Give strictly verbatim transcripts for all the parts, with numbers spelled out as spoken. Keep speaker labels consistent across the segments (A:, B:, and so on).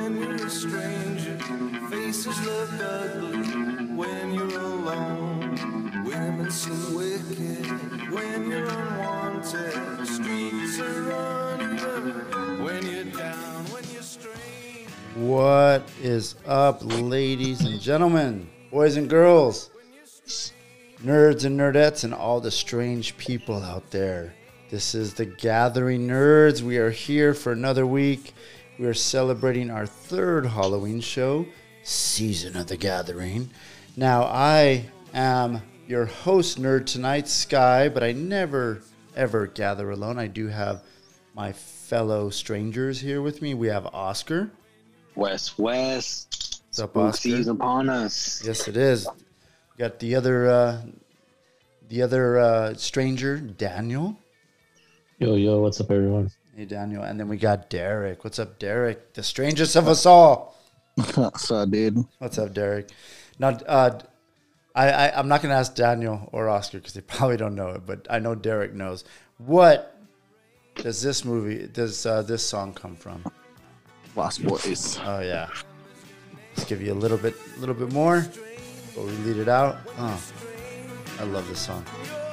A: when you're a stranger. Faces look ugly when you're alone. Women seem wicked when you're unwanted. Streets are uneven when you're down, when you're strange.
B: What is up, ladies and gentlemen, boys and girls, nerds and nerdettes, and all the strange people out there? This is the Gathering Nerds. We are here for another week. We are celebrating our third Halloween show, Season of the Gathering. Now, I am your host, Nerd Tonight, Sky, but I never, ever gather alone. I do have my fellow strangers here with me. We have Oscar.
C: West, West.
B: What's up,
C: Spook
B: Oscar?
C: season upon us.
B: Yes, it is. We got the other, uh, the other uh, stranger, Daniel.
D: Yo, yo, what's up, everyone?
B: Hey, Daniel. And then we got Derek. What's up, Derek? The strangest of us all.
E: What's up, dude?
B: What's up, Derek? Now, uh, I, I, I'm not going to ask Daniel or Oscar because they probably don't know it, but I know Derek knows. What does this movie, does uh, this song come from?
E: Lost Boys.
B: Oh, yeah. Let's give you a little bit, a little bit more before we lead it out. Oh, I love this song.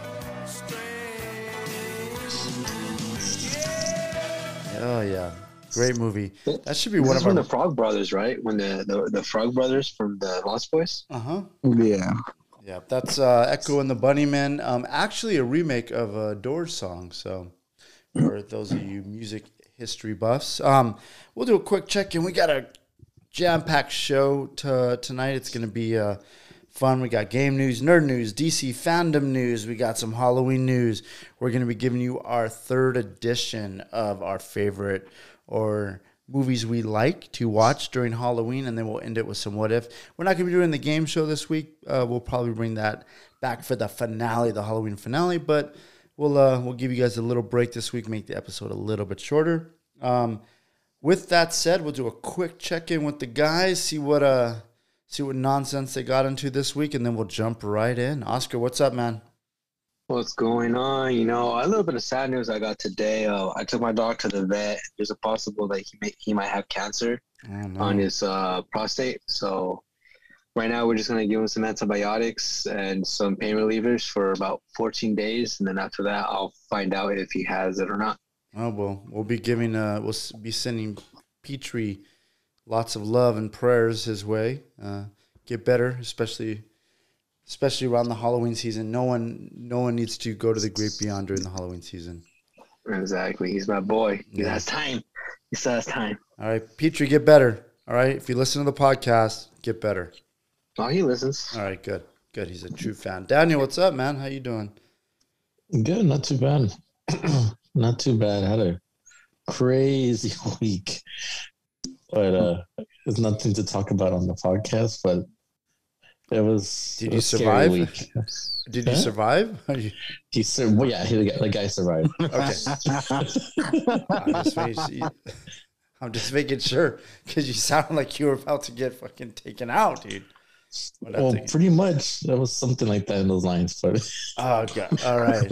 B: Oh, yeah. Great movie. That should be
C: This
B: one
C: is
B: of our...
C: when the Frog Brothers, right? When the, the, the Frog Brothers from the Lost Boys?
B: Uh-huh.
E: Yeah.
B: Yeah, that's uh, Echo and the Bunnymen. Um, actually, a remake of a Doors song. So, for those of you music history buffs, um, we'll do a quick check-in. We got a jam-packed show to, tonight. It's going to be uh, fun. We got game news, nerd news, D C fandom news. We got some Halloween news. We're going to be giving you our third edition of our favorite or movies we like to watch during Halloween, and then we'll end it with some what if. We're not going to be doing the game show this week. Uh, we'll probably bring that back for the finale, the Halloween finale, but we'll uh, we'll give you guys a little break this week, make the episode a little bit shorter. Um, with that said, we'll do a quick check-in with the guys, see what uh see what nonsense they got into this week, and then we'll jump right in. Oscar, what's up, man?
C: What's going on? You know, a little bit of sad news I got today. Uh, I took my dog to the vet. There's a possible that he may, he might have cancer
B: Oh, no.
C: on his uh, prostate. So right now we're just going to give him some antibiotics and some pain relievers for about fourteen days. And then after that, I'll find out if he has it or not.
B: Oh, well, we'll be giving, uh, we'll s- be sending Petrie lots of love and prayers his way. Uh, get better, especially, especially around the Halloween season. No one, no one needs to go to the great beyond during the Halloween season.
C: Exactly. He's my boy. He
B: Yeah.
C: has time. He still has time.
B: All right, Petrie, get better. All right, if you listen to the podcast, get better.
C: Oh, he listens.
B: All right, good, good. He's a true fan. Daniel, what's up, man? How you doing?
D: Good, not too bad. Not too bad. I had a crazy week, but uh, there's nothing to talk about on the podcast. But it was.
B: Did
D: it
B: you
D: was a scary
B: survive?
D: week.
B: Did you
D: Huh?
B: survive? Are you-
D: He said, "Well, yeah, he, the, guy, the guy survived."
B: okay. I'm just making, I'm just making sure because you sound like you were about to get fucking taken out, dude. What I
D: Well,
B: think-
D: pretty much. That was something like that in those lines. But
B: Oh, God. All right.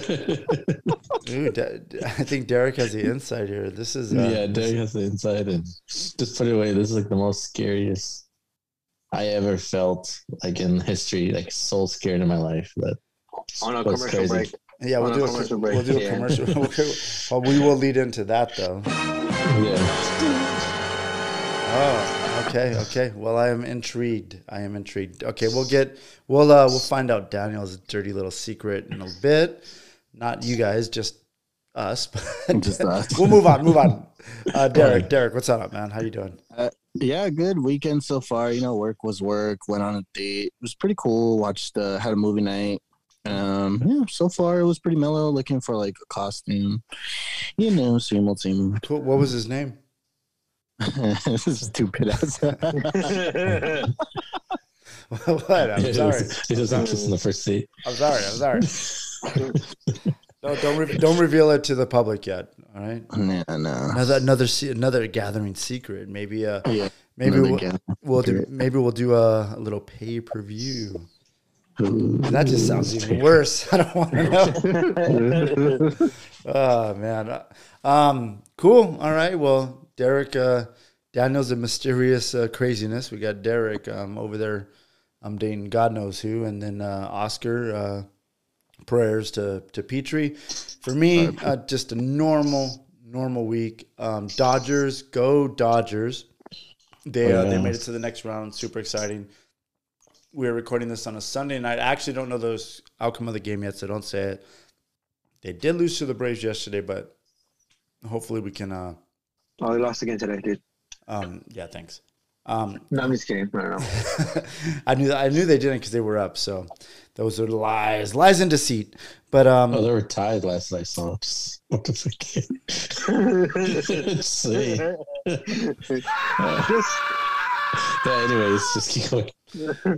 B: Dude, I think Derek has the insight here. This is. Uh,
D: yeah, Derek has the inside, and just put it away. This is like the most scariest I ever felt, like in history. Like so scared in my life that
C: On a
D: was
C: commercial
D: crazy.
C: break.
B: Yeah, we'll
C: On a
B: do a
C: commercial
B: we'll
C: break,
B: do a
C: yeah.
B: commercial. Well, we will lead into that though.
D: Yeah.
B: Oh, okay, okay. Well, I am intrigued. I am intrigued. Okay, we'll get we'll uh we'll find out Daniel's dirty little secret in a bit. Not you guys, just us. But
E: Just us.
B: We'll move on. Move on. Uh, Derek, Derek, what's up, man? How you doing?
E: Uh, yeah, good weekend so far. You know, work was work. Went on a date. It was pretty cool. Watched, uh, had a movie night. Um, yeah, so far it was pretty mellow. Looking for like a costume. You know, same old same.
B: Cool. What was his name?
E: This is stupid ass.
B: What? I'm
D: It
B: sorry.
D: was, it was anxious in the first seat.
B: I'm sorry. I'm sorry. No, don't re- don't reveal it to the public yet. All right.
E: Nah, no.
B: Another another se- another gathering secret. Maybe uh
E: Yeah.
B: maybe
E: another
B: we'll,
E: gathering
B: we'll do
E: secret.
B: maybe we'll do a, a little pay per view.
E: Ooh.
B: That just sounds even worse. I don't want to know. Oh man. Um. Cool. All right. Well, Derek. Uh, Daniel's a mysterious uh, craziness. We got Derek um, over there. I'm dating God knows who, and then uh, Oscar. Uh, prayers to to Petrie. For me, uh, just a normal normal week. Um, Dodgers, go Dodgers! They uh,
D: Yeah.
B: they made it to the next round. Super exciting. We're recording this on a Sunday night. I actually don't know the outcome of the game yet, so don't say it. They did lose to the Braves yesterday, but hopefully we can. Uh,
C: Oh, they lost again today, dude.
B: um, yeah, thanks. Um,
C: No, I'm just kidding. I don't know.
B: I knew I knew they didn't because they were up. So those are lies, lies and deceit. But um,
D: Oh, they were tied last night, so just, what the fuck? Let's see.
C: Just
D: Yeah, anyways, just keep going.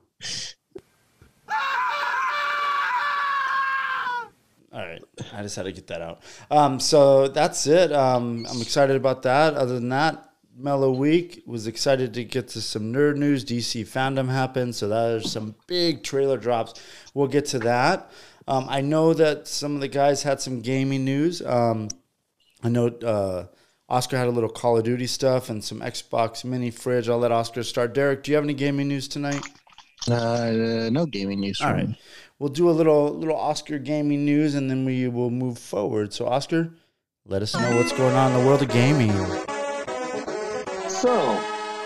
B: all right, I just had to get that out. Um, so that's it. Um, I'm excited about that. Other than that, mellow week. Was excited to get to some nerd news. D C fandom happened, so there's some big trailer drops. We'll get to that. Um, I know that some of the guys had some gaming news. Um, I know uh, Oscar had a little Call of Duty stuff and some Xbox mini fridge. I'll let Oscar start. Derek, do you have any gaming news tonight?
E: Uh, no gaming news.
B: All
E: From
B: right.
E: me.
B: We'll do a little little Oscar gaming news, and then we will move forward. So, Oscar, let us know what's going on in the world of gaming.
C: so.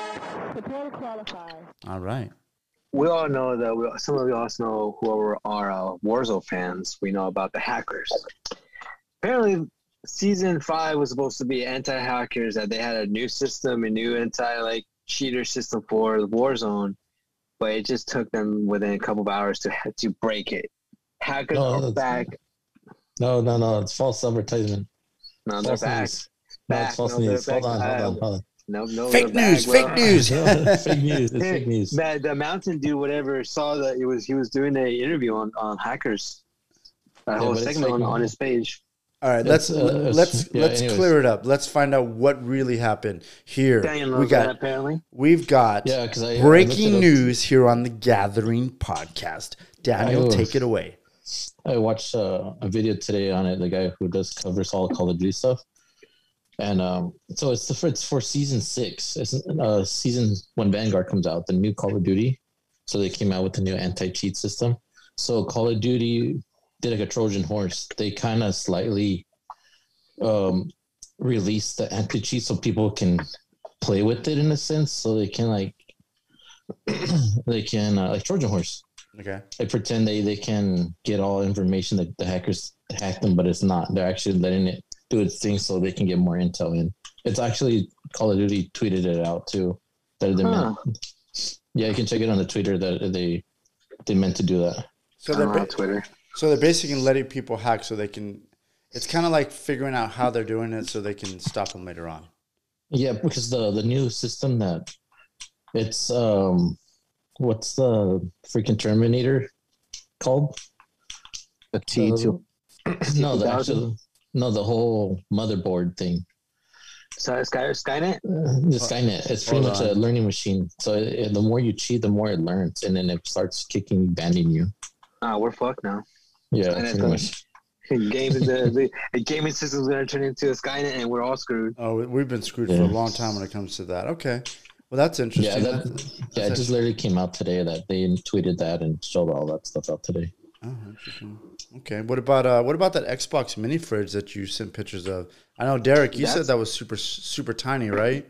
B: All right.
C: We all know that we, some of you also know who are, are uh, Warzone fans. We know about the hackers. Apparently, season five was supposed to be anti-hackers. That they had a new system, a new anti-like cheater system for Warzone, but it just took them within a couple of hours to to break it. Hackers
D: No,
C: are
D: that's-
C: back.
D: No, no, no. It's false advertisement.
C: No, they're
D: False
C: back.
D: news. No,
C: Back.
D: it's false
C: No, they're
D: news. Hold
C: back.
D: on, hold
C: Uh,
D: on, hold on.
C: No, no,
B: Fake
C: they're
B: news,
C: back,
B: fake
C: bro.
B: news.
D: Fake news. It's fake news.
C: The, the Mountain Dew, whatever, saw that it was he was doing an interview on, on hackers. A
D: Yeah,
C: whole
D: but it's
C: segment on,
D: fake
C: on
D: news.
C: his page.
B: All right, let's
D: It's, uh, it's-
B: let's
D: yeah,
B: let's
D: anyways.
B: clear it up. Let's find out what really happened here.
C: Daniel knows
B: We
C: that
B: got
C: apparently.
B: we've got
D: Yeah, because I I looked
B: breaking
D: it up.
B: news here on the Gathering podcast. Daniel,
D: Oh.
B: take it away.
D: I watched uh, a video today on it. The guy who does covers all Call of Duty stuff, and um, so it's the it's for season six. It's uh, season when Vanguard comes out, the new Call of Duty. So they came out with the new anti-cheat system. So Call of Duty did like a Trojan horse. They kind of slightly um, released the anti-cheat so people can play with it in a sense. So they can like they can uh, like Trojan horse.
B: Okay.
D: They pretend they, they can get all information that the hackers hacked them, but it's not. They're actually letting it do its thing so they can get more intel in. It's actually Call of Duty tweeted it out too. That they
C: Huh.
D: meant. Yeah, you can check it on the Twitter that they they meant to do that.
B: So
C: I
B: they're
C: don't know,
B: ba-
C: Twitter.
B: so they're basically letting people hack so they can. It's kind of like figuring out how they're doing it so they can stop them later on.
D: Yeah, because the the new system that it's um what's the freaking Terminator called?
E: The T two.
D: No, the
C: two thousand?
D: actual no the whole motherboard thing.
C: So Sky Skynet.
D: Uh, the Skynet. It's pretty
B: Hold
D: much a
B: on.
D: learning machine. So it, it- the more you cheat, the more it learns, and then it starts kicking, banding you.
C: Ah, we're fucked now.
D: Yeah,
C: Skynet's
D: pretty
C: gonna-
D: much.
C: Game the, the, the gaming system's gonna turn into a Skynet, and we're all screwed.
B: Oh, we- we've been screwed for
D: Yeah.
B: a long time when it comes to that. Okay. Well, that's
D: Yeah,
B: interesting.
D: that,
B: That's-
D: yeah. It just literally came out today that they tweeted that and showed all that stuff out today.
B: Oh, interesting. Okay. What about uh what about that Xbox mini fridge that you sent pictures of? I know Derek, you said
C: That's-
B: that was super super tiny, right?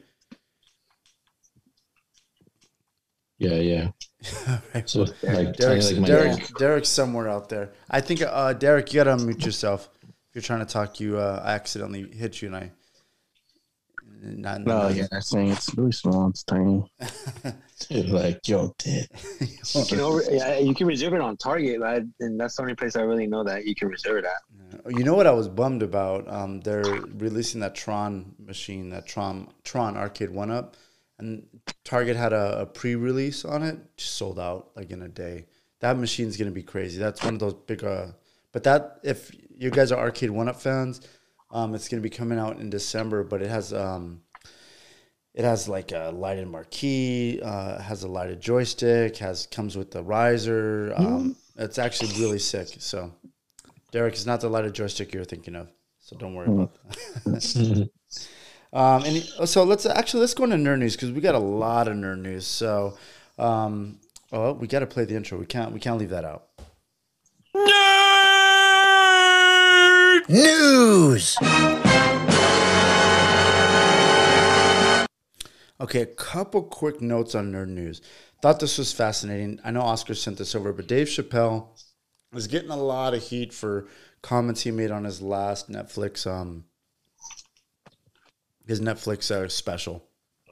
D: Yeah, yeah.
B: Right.
D: So like, tiny
B: Derek's,
D: like my
B: Derek, Derek's somewhere out there. I think uh Derek, you gotta unmute yourself. If you're trying to talk, you uh I accidentally hit you and I not,
E: No, yeah, they're saying it's really small. It's tiny.
D: like yo, dude.
C: You can over, yeah, you can reserve it on Target, right? And that's the only place I really know that you can reserve it at.
B: You know what I was bummed about? Um, they're releasing that Tron machine, that Tron Tron Arcade One Up, and Target had a, a pre-release on it, just sold out like in a day. That machine's gonna be crazy. That's one of those big. Uh, but that if you guys are Arcade One Up fans, um, it's gonna be coming out in December. But it has um, it has like a lighted marquee, uh, has a lighted joystick, has comes with the riser. Um, it's actually really sick. So. Derek, it's not the lighted joystick you're thinking of, so don't worry about that. Um, and so let's actually let's go into nerd news because we got a lot of nerd news. So, um, oh, we got to play the intro. We can't we can't leave that out.
A: Nerd news.
B: Okay, a couple quick notes on nerd news. Thought this was fascinating. I know Oscar sent this over, but Dave Chappelle was getting a lot of heat for comments he made on his last Netflix um his Netflix uh, special.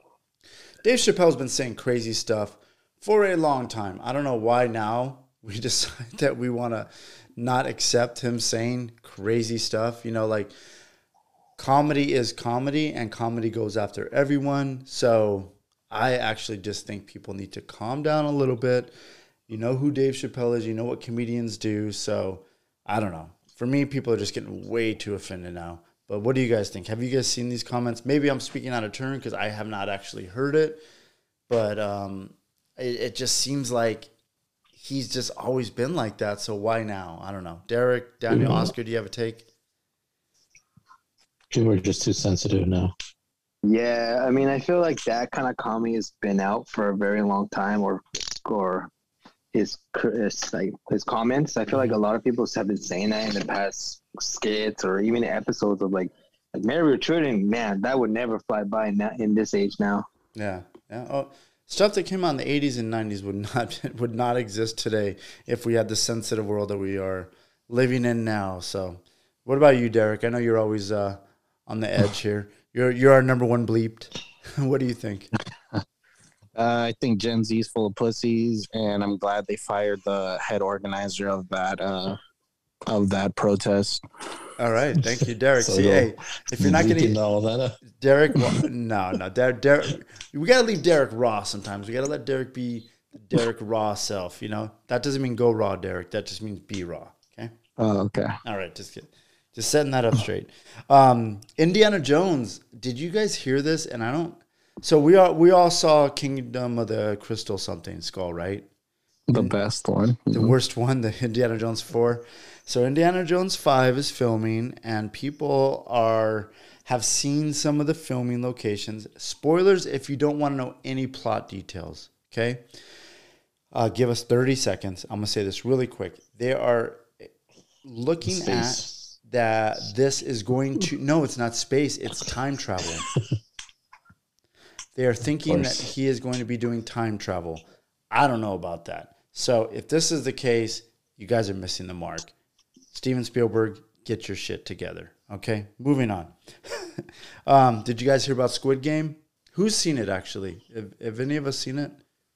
B: Dave Chappelle's been saying crazy stuff for a long time. I don't know why now we decide that we want to not accept him saying crazy stuff. You know, like comedy is comedy and comedy goes after everyone. So I actually just think people need to calm down a little bit. You know who Dave Chappelle is. You know what comedians do. So I don't know. For me, people are just getting way too offended now. But what do you guys think? Have you guys seen these comments? Maybe I'm speaking out of turn because I have not actually heard it. But um, it, it just seems like he's just always been like that. So why now? I don't know. Derek, Daniel, mm-hmm. Oscar, do you have a take?
D: People are just too sensitive now.
C: Yeah, I mean, I feel like that kind of comedy has been out for a very long time, or or his, his like his comments. I feel like a lot of people have been saying that in the past skits or even episodes of like like Mary Truding. Man, that would never fly by in that, in this age now.
B: Yeah, yeah. Oh, stuff that came out in the eighties and nineties would not would not exist today if we had the sensitive world that we are living in now. So, what about you, Derek? I know you're always uh, on the edge here. You're you're our number one bleeped. What do you think?
E: Uh, I think Gen Z's full of pussies, and I'm glad they fired the head organizer of that uh, of that protest.
B: All right, thank you, Derek.
D: So
B: See, hey, if you're not getting
D: all that, uh,
B: Derek, well, no, no, Derek, Derek, we gotta leave Derek raw sometimes. We gotta let Derek be the Derek raw self. You know, that doesn't mean go raw, Derek. That just means be raw. Okay.
E: Oh, okay.
B: All right, just kidding. Just setting that up straight. Um, Indiana Jones. Did you guys hear this? And I don't. So we all we all saw Kingdom of the Crystal something Skull, right?
E: The best one.
B: The mm-hmm. worst one, the Indiana Jones four. So Indiana Jones five is filming, and people are have seen some of the filming locations. Spoilers if you don't want to know any plot details. Okay, uh, give us thirty seconds. I'm gonna say this really quick. They are looking
D: Space.
B: at. That this is going to no, it's not space, it's time travel. They are thinking that he is going to be doing time travel. I don't know about that. So if this is the case, you guys are missing the mark. Steven Spielberg, get your shit together. Okay, moving on. um, did you guys hear about Squid Game? Who's seen it actually? Have, have any of us seen it?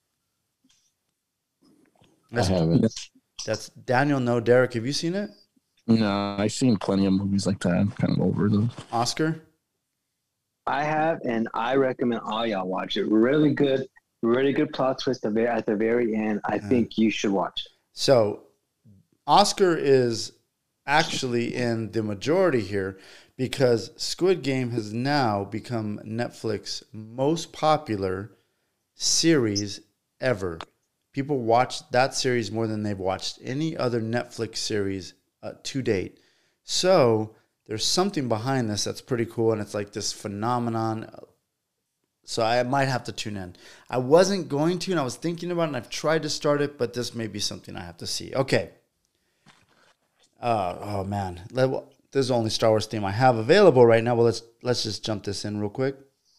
D: That's, I haven't.
B: That's Daniel. No, Derek, have you seen it?
E: No, I've seen plenty of movies like that. I'm kind of over them.
B: Oscar?
C: I have, and I recommend all y'all watch it. Really good, really good plot twist at the very end. I think you should watch it.
B: So, Oscar is actually in the majority here because Squid Game has now become Netflix's most popular series ever. People watch that series more than they've watched any other Netflix series Uh, to date. So there's something behind this that's pretty cool, and it's like this phenomenon. So I might have to tune in. I wasn't going to, and I was thinking about it, and I've tried to start it, but this may be something I have to see. Okay. Uh, oh, man. This is the only Star Wars theme I have available right now. Well, let's, let's just jump this in real quick.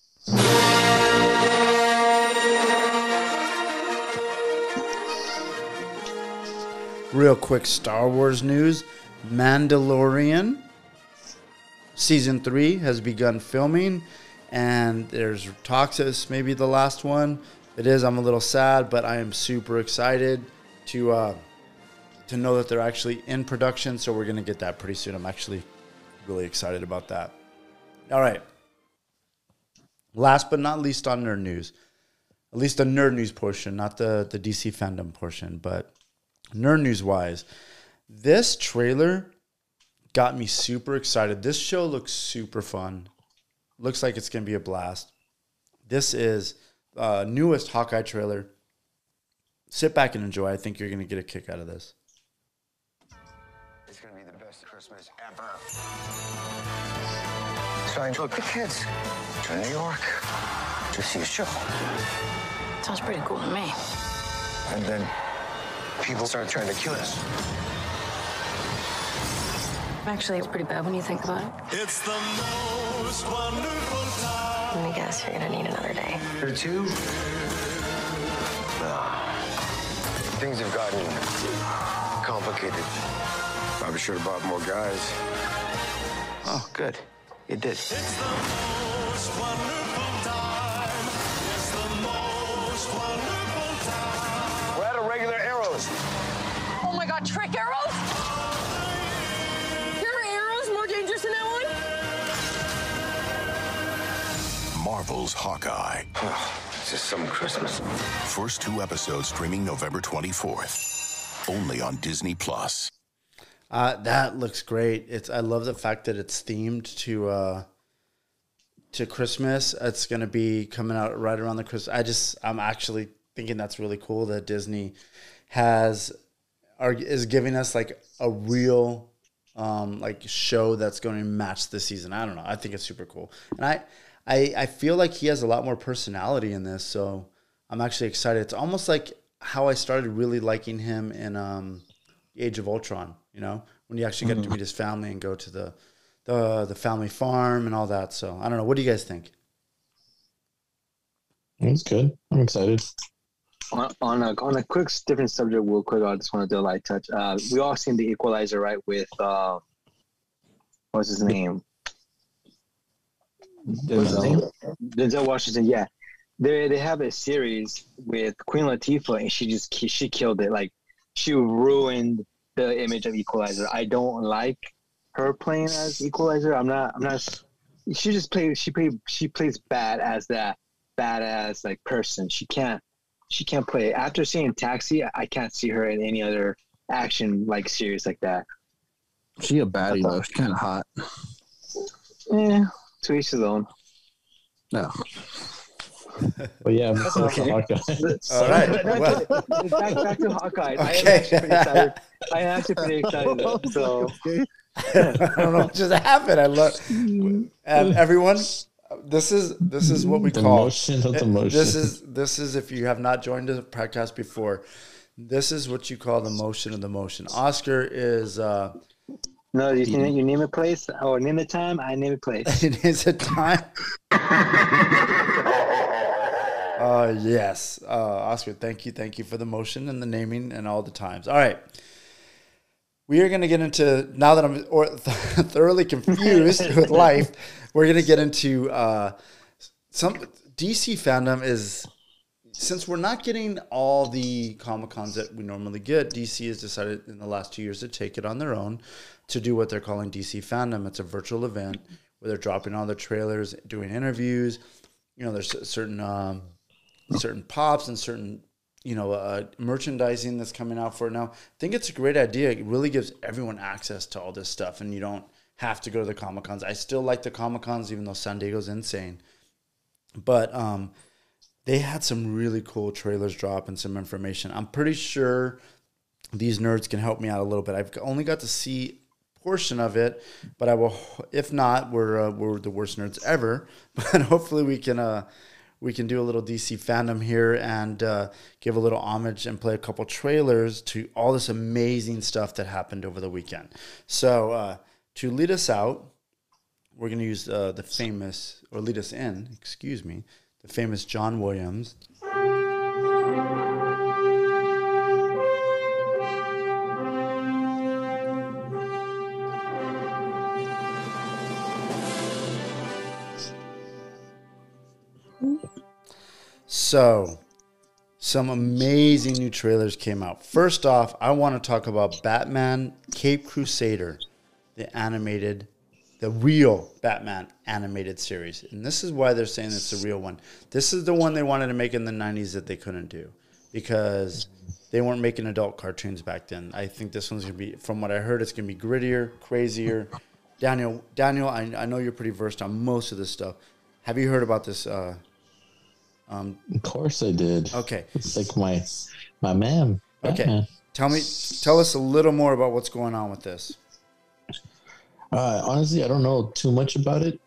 B: Real quick Star Wars news. Mandalorian season three has begun filming, and there's talks that this may be the last one. It is. I'm a little sad, but I am super excited to uh, to know that they're actually in production. So we're gonna get that pretty soon. I'm actually really excited about that. All right. Last but not least on nerd news, at least the nerd news portion, not the the D C fandom portion, but nerd news wise, this trailer got me super excited. This show looks super fun. Looks like it's going to be a blast. This is uh newest Hawkeye trailer. Sit back and enjoy. I think you're going to get a kick out of this.
F: It's going to be the best Christmas ever. So I took the kids to New York to see a show.
G: Sounds pretty cool to me.
F: And then people started trying to kill us.
G: Actually, it's pretty bad when you think about it.
A: It's the most wonderful time.
G: Let me guess, you're gonna need another day.
F: Or two? Nah. Things have gotten complicated. Probably should have brought more guys. Oh, good. You did.
A: It's the most wonderful time. It's the most wonderful time.
F: We're out of regular arrows.
H: Oh my God, trick arrows? Your arrows more dangerous than that one?
I: Marvel's Hawkeye.
F: Oh, it's just some Christmas.
I: First two episodes streaming November twenty-fourth. Only on Disney Plus.
B: Uh, that looks great. It's I love the fact that it's themed to uh, to Christmas. It's going to be coming out right around the Christmas. I just I'm actually thinking that's really cool that Disney has are is giving us like a real um, like show that's going to match this season. I don't know. I think it's super cool, and I I I feel like he has a lot more personality in this. So I'm actually excited. It's almost like how I started really liking him in um, Age of Ultron. You know, when you actually get to meet his family and go to the, the the family farm and all that. So I don't know. What do you guys think?
D: It's good. I'm excited.
C: On, on a on a quick different subject, real quick, I just want to do a light touch. Uh, we all seen the Equalizer, right? With uh, what's his name? What's his name? Denzel Washington. Yeah, they they have a series with Queen Latifah, and she just she killed it. Like she ruined the image of Equalizer. I don't like her playing as Equalizer. I'm not. I'm not. She just plays. She play. She plays bad as that badass like person. She can't. She can't play. After seeing Taxi, I can't see her in any other action like series like that.
E: She a baddie though. She's kind of hot.
C: Yeah, to each his own.
E: No.
D: But yeah, I'm
C: Okay.
D: Hawkeye.
B: All right.
C: Back,
B: Well,
C: back, back to Hawkeye. I am
B: Okay.
C: actually pretty excited. I am actually pretty excited. Though, so
B: I don't know what just happened. I love and everyone. This is this is what we
D: The
B: call
D: motion of the motion.
B: This is this is if you have not joined the podcast before. This is what you call the motion of the motion. Oscar is. Uh,
C: no, you can you name a place or name a time. I name a place.
B: It is a time. Uh, yes. Uh, Oscar, thank you. Thank you for the motion and the naming and all the times. All right. We are going to get into, now that I'm or, thoroughly confused with life, we're going to get into uh, some D C fandom is, since we're not getting all the Comic-Cons that we normally get, D C has decided in the last two years to take it on their own to do what they're calling D C fandom. It's a virtual event where they're dropping all their trailers, doing interviews. You know, there's certain um, certain pops and certain, you know, uh, merchandising that's coming out for it now. I think it's a great idea. It really gives everyone access to all this stuff, and you don't have to go to the Comic-Cons. I still like the Comic-Cons, even though San Diego's insane. But um, they had some really cool trailers drop and some information. I'm pretty sure these nerds can help me out a little bit. I've only got to see a portion of it, but I will. If not, we're uh, we're the worst nerds ever. But hopefully we can uh, we can do a little D C fandom here and uh, give a little homage and play a couple trailers to all this amazing stuff that happened over the weekend. So uh, to lead us out, we're going to use uh, the famous, or lead us in, excuse me, the famous John Williams. So, some amazing new trailers came out. First off, I want to talk about Batman Cape Crusader, the animated, the real Batman animated series. And this is why they're saying it's the real one. This is the one they wanted to make in the nineties that they couldn't do because they weren't making adult cartoons back then. I think this one's going to be, from what I heard, it's going to be grittier, crazier. Daniel, Daniel, I, I know you're pretty versed on most of this stuff. Have you heard about this? Uh, um,
D: Of course I did.
B: okay.
D: It's like my my man.
B: Okay.
D: Batman.
B: Tell me, tell us a little more about what's going on with this.
D: Uh, honestly, I don't know too much about it,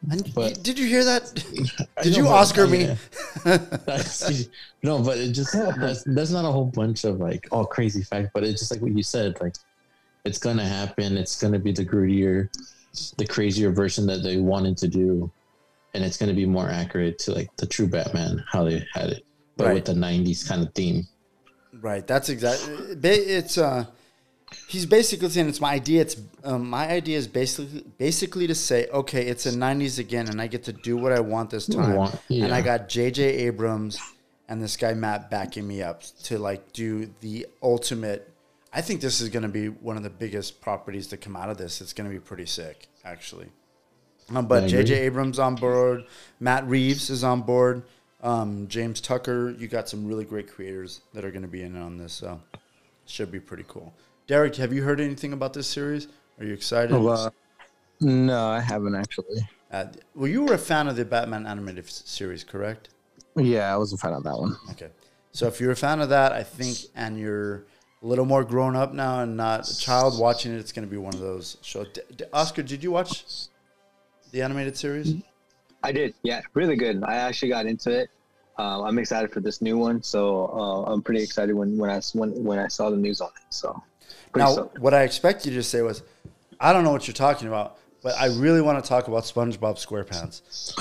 B: And
D: But-
B: did you hear that?
D: I
B: Did
D: know,
B: you
D: but-
B: Oscar me?
D: yeah. No, but it just that's, that's not a whole bunch of like all crazy fact, but it's just like what you said, like it's gonna happen. It's gonna be the grittier, the crazier version that they wanted to do, and it's gonna be more accurate to like the true Batman, how they had it, but
B: Right.
D: with the nineties kind of theme.
B: Right. That's exactly. It's uh, he's basically saying it's my idea. It's um, my idea is basically basically to say, okay, it's the nineties again, and I get to do what I want this
D: I
B: time.
D: want- yeah.
B: And I got J J Abrams and this guy Matt backing me up to like do the ultimate. I think this is going to be one of the biggest properties to come out of this. It's going to be pretty sick, actually. Um, but
D: I
B: J J
D: agree.
B: Abrams on board, Matt Reeves is on board, um, James Tucker. You got some really great creators that are going to be in on this, so should be pretty cool. Derek, have you heard anything about this series? Are you excited?
E: Oh, uh, no, I haven't actually.
B: Uh, well, you were a fan of the Batman animated s- series, correct?
E: Yeah, I was a fan of that one.
B: Okay. So if you're a fan of that, I think, and you're a little more grown up now and not a child watching it, it's going to be one of those shows. D- D- Oscar, did you watch the animated series?
C: I did, yeah, really good. I actually got into it. Uh, I'm excited for this new one, so uh, I'm pretty excited when when I s- when, when I saw the news on it. So, pretty
B: Now,
C: stoked.
B: what I expect you to say was, I don't know what you're talking about, but I really want to talk about SpongeBob SquarePants.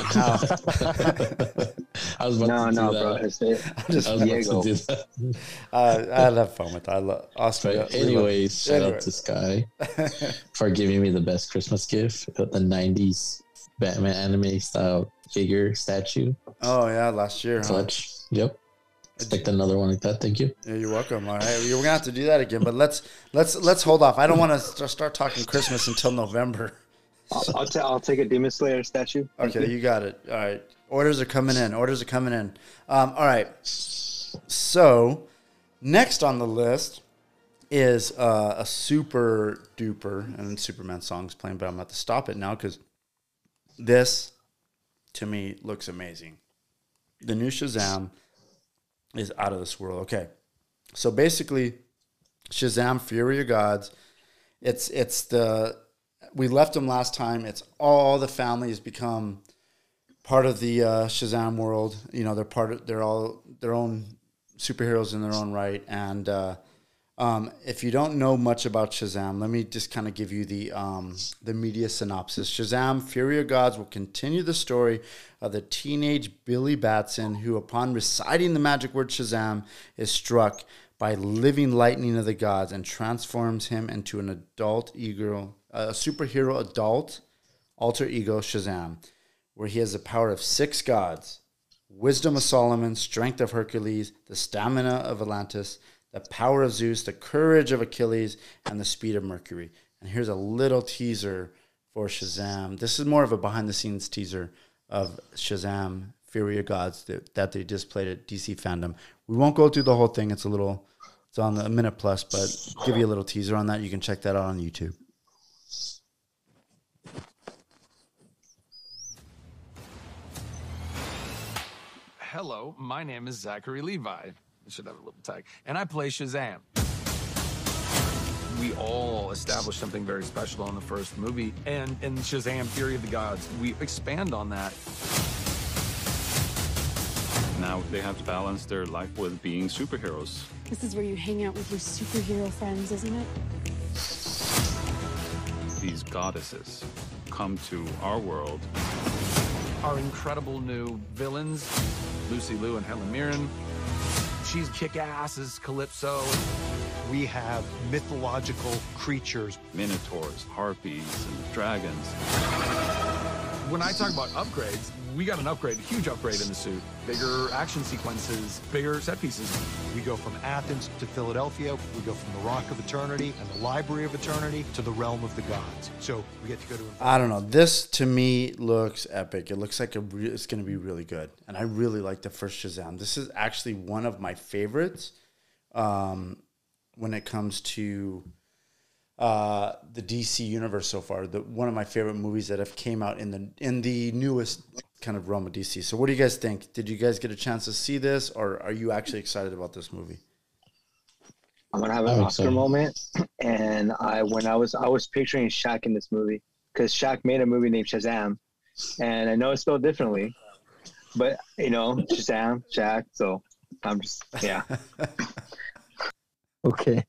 B: Now,
D: I was about
C: no,
D: to do
C: no,
D: that.
C: bro, it's it.
B: just-
D: I was
C: Diego.
D: about to do that.
B: uh, I have fun with that. I love Oscar.
D: But
B: we love-
D: anyways, shout
B: Anyway.
D: out to Sky for giving me the best Christmas gift, the nineties Batman anime style figure statue.
B: Oh, yeah, last year. Huh?
D: Clutch. Yep. Expect another one like that. Thank you.
B: Yeah, you're welcome. All right, we're gonna have to do that again, but let's let's let's hold off. I don't want to st- start talking Christmas until November.
C: I'll, I'll, ta- I'll take a Demon Slayer statue. Thank
B: Okay,
C: you.
B: you got it. All right, orders are coming in. Orders are coming in. Um, all right. So next on the list is uh, a super duper and Superman song's playing, but I'm about to stop it now because this to me looks amazing. The new Shazam is out of this world. Okay, so basically, Shazam: Fury of Gods. It's it's the we left them last time. It's all the families become part of the uh, Shazam world. You know, they're part of they're all their own superheroes in their own right. And uh, um, if you don't know much about Shazam, let me just kind of give you the um, the media synopsis. Shazam: Fury of Gods will continue the story of the teenage Billy Batson, who, upon reciting the magic word Shazam, is struck by living lightning of the gods and transforms him into an adult ego, a superhero adult alter ego Shazam, where he has the power of six gods: wisdom of Solomon, strength of Hercules, the stamina of Atlantis, the power of Zeus, the courage of Achilles, and the speed of Mercury. And here's a little teaser for Shazam. This is more of a behind-the-scenes teaser of Shazam: Fury of Gods that, that they just played at D C Fandom. We won't go through the whole thing. It's a little, it's on a minute plus, but give you a little teaser on that. You can check that out on YouTube.
J: Hello, my name is Zachary Levi. I should have a little tag. And I play Shazam. We all established something very special in the first movie. And in Shazam: Fury of the Gods, we expand on that.
K: Now they have to balance their life with being superheroes.
L: This is where you hang out with your superhero friends, isn't it?
K: These goddesses come to our world.
J: Our incredible new villains, Lucy Liu and Helen Mirren. She's kick-ass as Calypso.
M: We have mythological creatures.
K: Minotaurs, harpies, and dragons.
J: When I talk about upgrades, we got an upgrade, a huge upgrade in the suit. Bigger action sequences, bigger set pieces.
M: We go from Athens to Philadelphia. We go from the Rock of Eternity and the Library of Eternity to the Realm of the Gods. So we get to go to...
B: I don't know. This, to me, looks epic. It looks like a re- it's going to be really good. And I really like the first Shazam. This is actually one of my favorites um, when it comes to uh, the D C universe so far. The, one of my favorite movies that have came out in the in the newest kind of realm of D C. So what do you guys think? Did you guys get a chance to see this, or are you actually excited about this movie?
C: I'm gonna have an
D: I'm
C: Oscar
D: excited.
C: moment, and I when I was I was picturing Shaq in this movie because Shaq made a movie named Shazam, and I know it's spelled differently, but you know, Shazam, Shaq. So I'm just yeah.
E: Okay.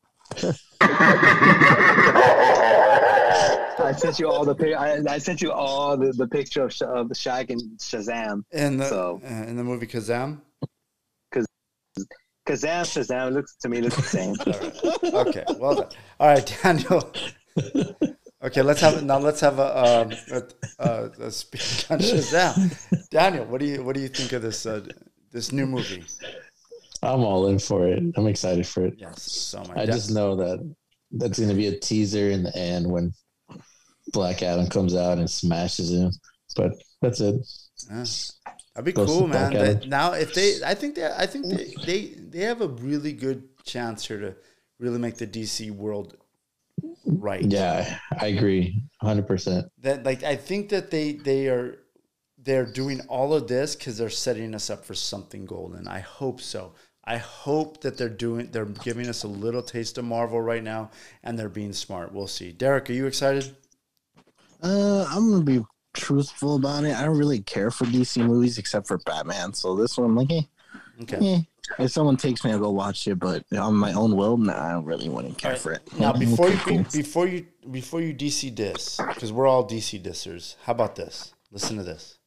C: I sent you all the pic- I, I sent you all the, the picture of, Sh- of Shaq and Shazam.
B: In the
C: so
B: uh, in the movie Kazam.
C: Because Kazam, Shazam looks to me looks the same.
B: All right. Okay, well done. All right, Daniel. Okay, let's have now. Let's have a, um, a, a, a speak on Shazam. Daniel, what do you what do you think of this uh, this new movie?
D: I'm all in for it. I'm excited for it.
B: Yes, so much.
D: I just know that that's going to be a teaser in the end when Black Adam comes out and smashes him. But that's it.
B: Yeah. That'd be
D: Goes
B: cool,
D: to
B: man.
D: Black Adam.
B: That now, if they, I think they, I think they, they, they have a really good chance here to really make the D C world right.
D: Yeah, I agree, one hundred percent.
B: That like I think that they they are they're doing all of this because they're setting us up for something golden. I hope so. I hope that they're doing they're giving us a little taste of Marvel right now, and they're being smart. We'll see. Derek, are you excited?
E: Uh, I'm gonna be truthful about it. I don't really care for D C movies except for Batman. So this one, I'm like, hey,
B: okay.
E: Eh. If someone takes me, I'll go watch it. But on my own will, nah, I don't really want to care
B: Right.
E: for it.
B: Now, before you
E: Cool.
B: before you before you D C diss, because we're all D C dissers. How about this? Listen to this.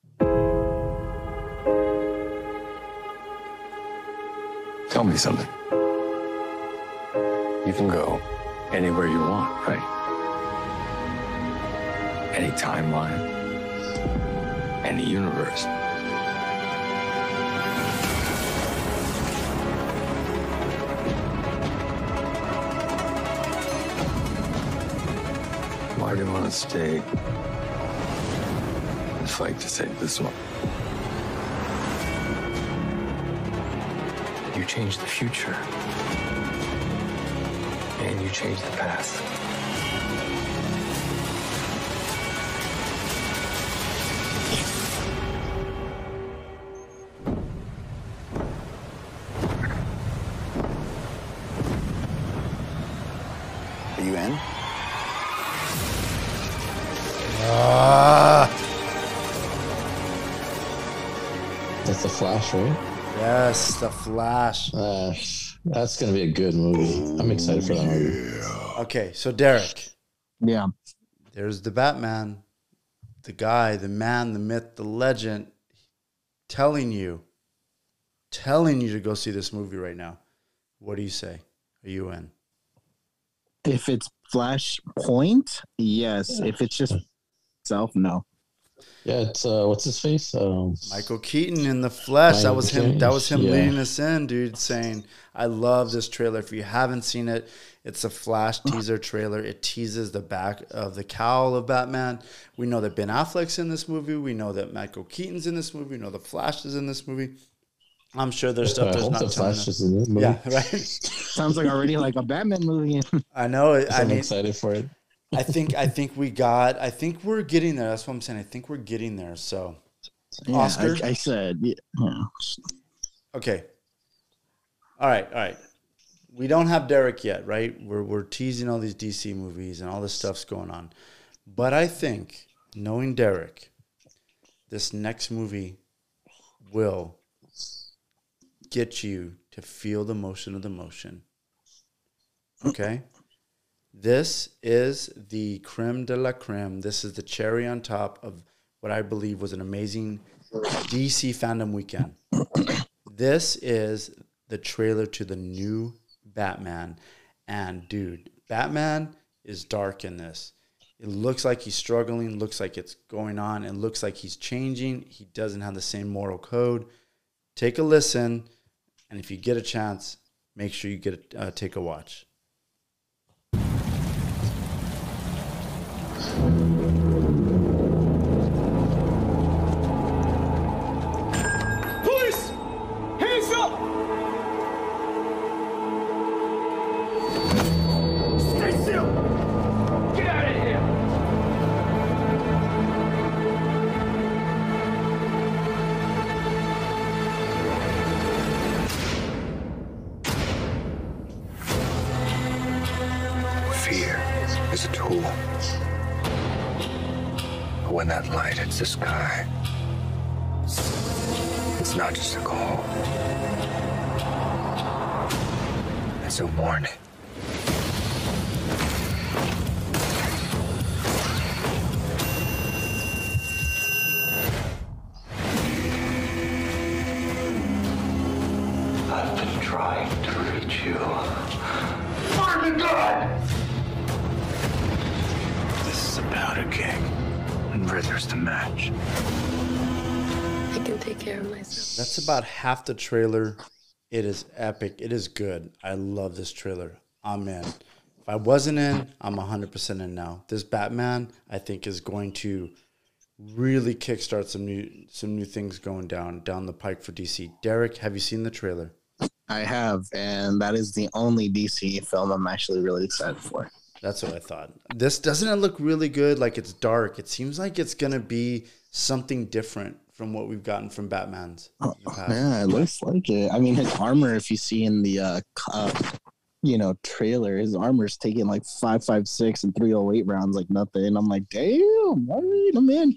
F: Tell me something. You can go anywhere you want, right? Any timeline, any universe. Why do you want to stay and fight to save this one? You change the future, and you change the past.
N: Are you in?
B: Ah,
D: That's the Flash, right?
B: yes, the Flash.
D: Uh, that's going to be a good movie. I'm excited for that movie.
B: Okay, so Derek,
E: Yeah.
B: there's the Batman, the guy, the man, the myth, the legend, telling you, telling you to go see this movie right now. What do you say? Are you in?
E: If it's Flashpoint, yes. If it's just itself, no.
D: Yeah, it's uh, what's his face? Um,
B: Michael Keaton in the flesh. That
D: Michael
B: was him.
D: Keaton,
B: That was him
D: yeah.
B: leading us in, dude. Saying, "I love this trailer. If you haven't seen it, it's a Flash teaser trailer. It teases the back of the cowl of Batman. We know that Ben Affleck's in this movie. We know that Michael Keaton's in this movie. We know the Flash is in this movie. I'm sure there's stuff
D: I
B: there's
D: hope
B: not
D: the
B: telling
D: Flash
B: us.
D: is in this movie.
B: Yeah, right.
E: Sounds like already like a Batman movie.
B: I know. it- I
D: I'm
B: mean,
D: excited for it.
B: I think. I think we got. I think we're getting there. That's what I'm saying. I think we're getting there. So,
E: Yeah,
B: Oscar.
E: I, I said, yeah. yeah.
B: Okay. All right, all right. We don't have Derek yet, right? We're we're teasing all these D C movies and all this stuff's going on. But I think, knowing Derek, this next movie will get you to feel the motion of the motion. Okay? This is the creme de la creme. This is the cherry on top of what I believe was an amazing D C fandom weekend. This is the trailer to the new Batman. And dude, Batman is dark in this. It looks like he's struggling, looks like it's going on, and looks like he's changing. He doesn't have the same moral code. Take a listen, and if you get a chance, make sure you get a, uh, take a watch.
H: Police! Hands up! Stay still! Get out of here!
F: Fear is a tool, a when that light hits the sky, it's not just a call. It's a warning. I've been trying to reach you. Find the gun! This is a powder keg, and Ritter's the match.
G: I can take care of myself.
B: That's about half the trailer. It is epic. It is good. I love this trailer. I'm in. If I wasn't in, I'm one hundred percent in now. This Batman, I think, is going to really kickstart some new some new things going down down the pike for D C. Derek, have you seen the trailer?
E: I have, and that is the only D C film I'm actually really excited for.
B: That's what I thought. This doesn't it look really good? Like it's dark. It seems like it's gonna be something different from what we've gotten from Batman's.
E: Oh, yeah, it looks like it. I mean, his armor, if you see in the uh, uh you know trailer, his armor's taking like five five six and three oh eight rounds like nothing. I'm like, damn, all right, I'm in.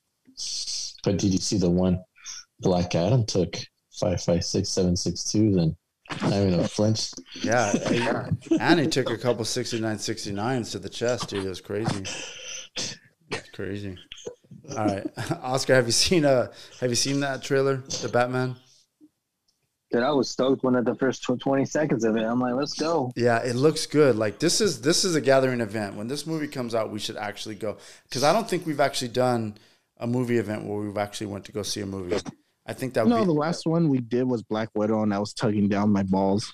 D: But did you see the one Black Adam took five five six seven six two? Then not even a flinch.
B: Yeah, and he took a couple sixty-nine sixty-nines to the chest, dude. It was crazy. It's crazy. All right, Oscar, have you seen uh have you seen that trailer, the Batman?
C: Dude, I was stoked when at the first twenty seconds of it. I'm like, let's go.
B: Yeah, it looks good. Like this is this is a gathering event. When this movie comes out, we should actually go, because I don't think we've actually done a movie event where we've actually went to go see a movie. I think that would
E: no,
B: be,
E: the last one we did was Black Widow, and I was tugging down my balls.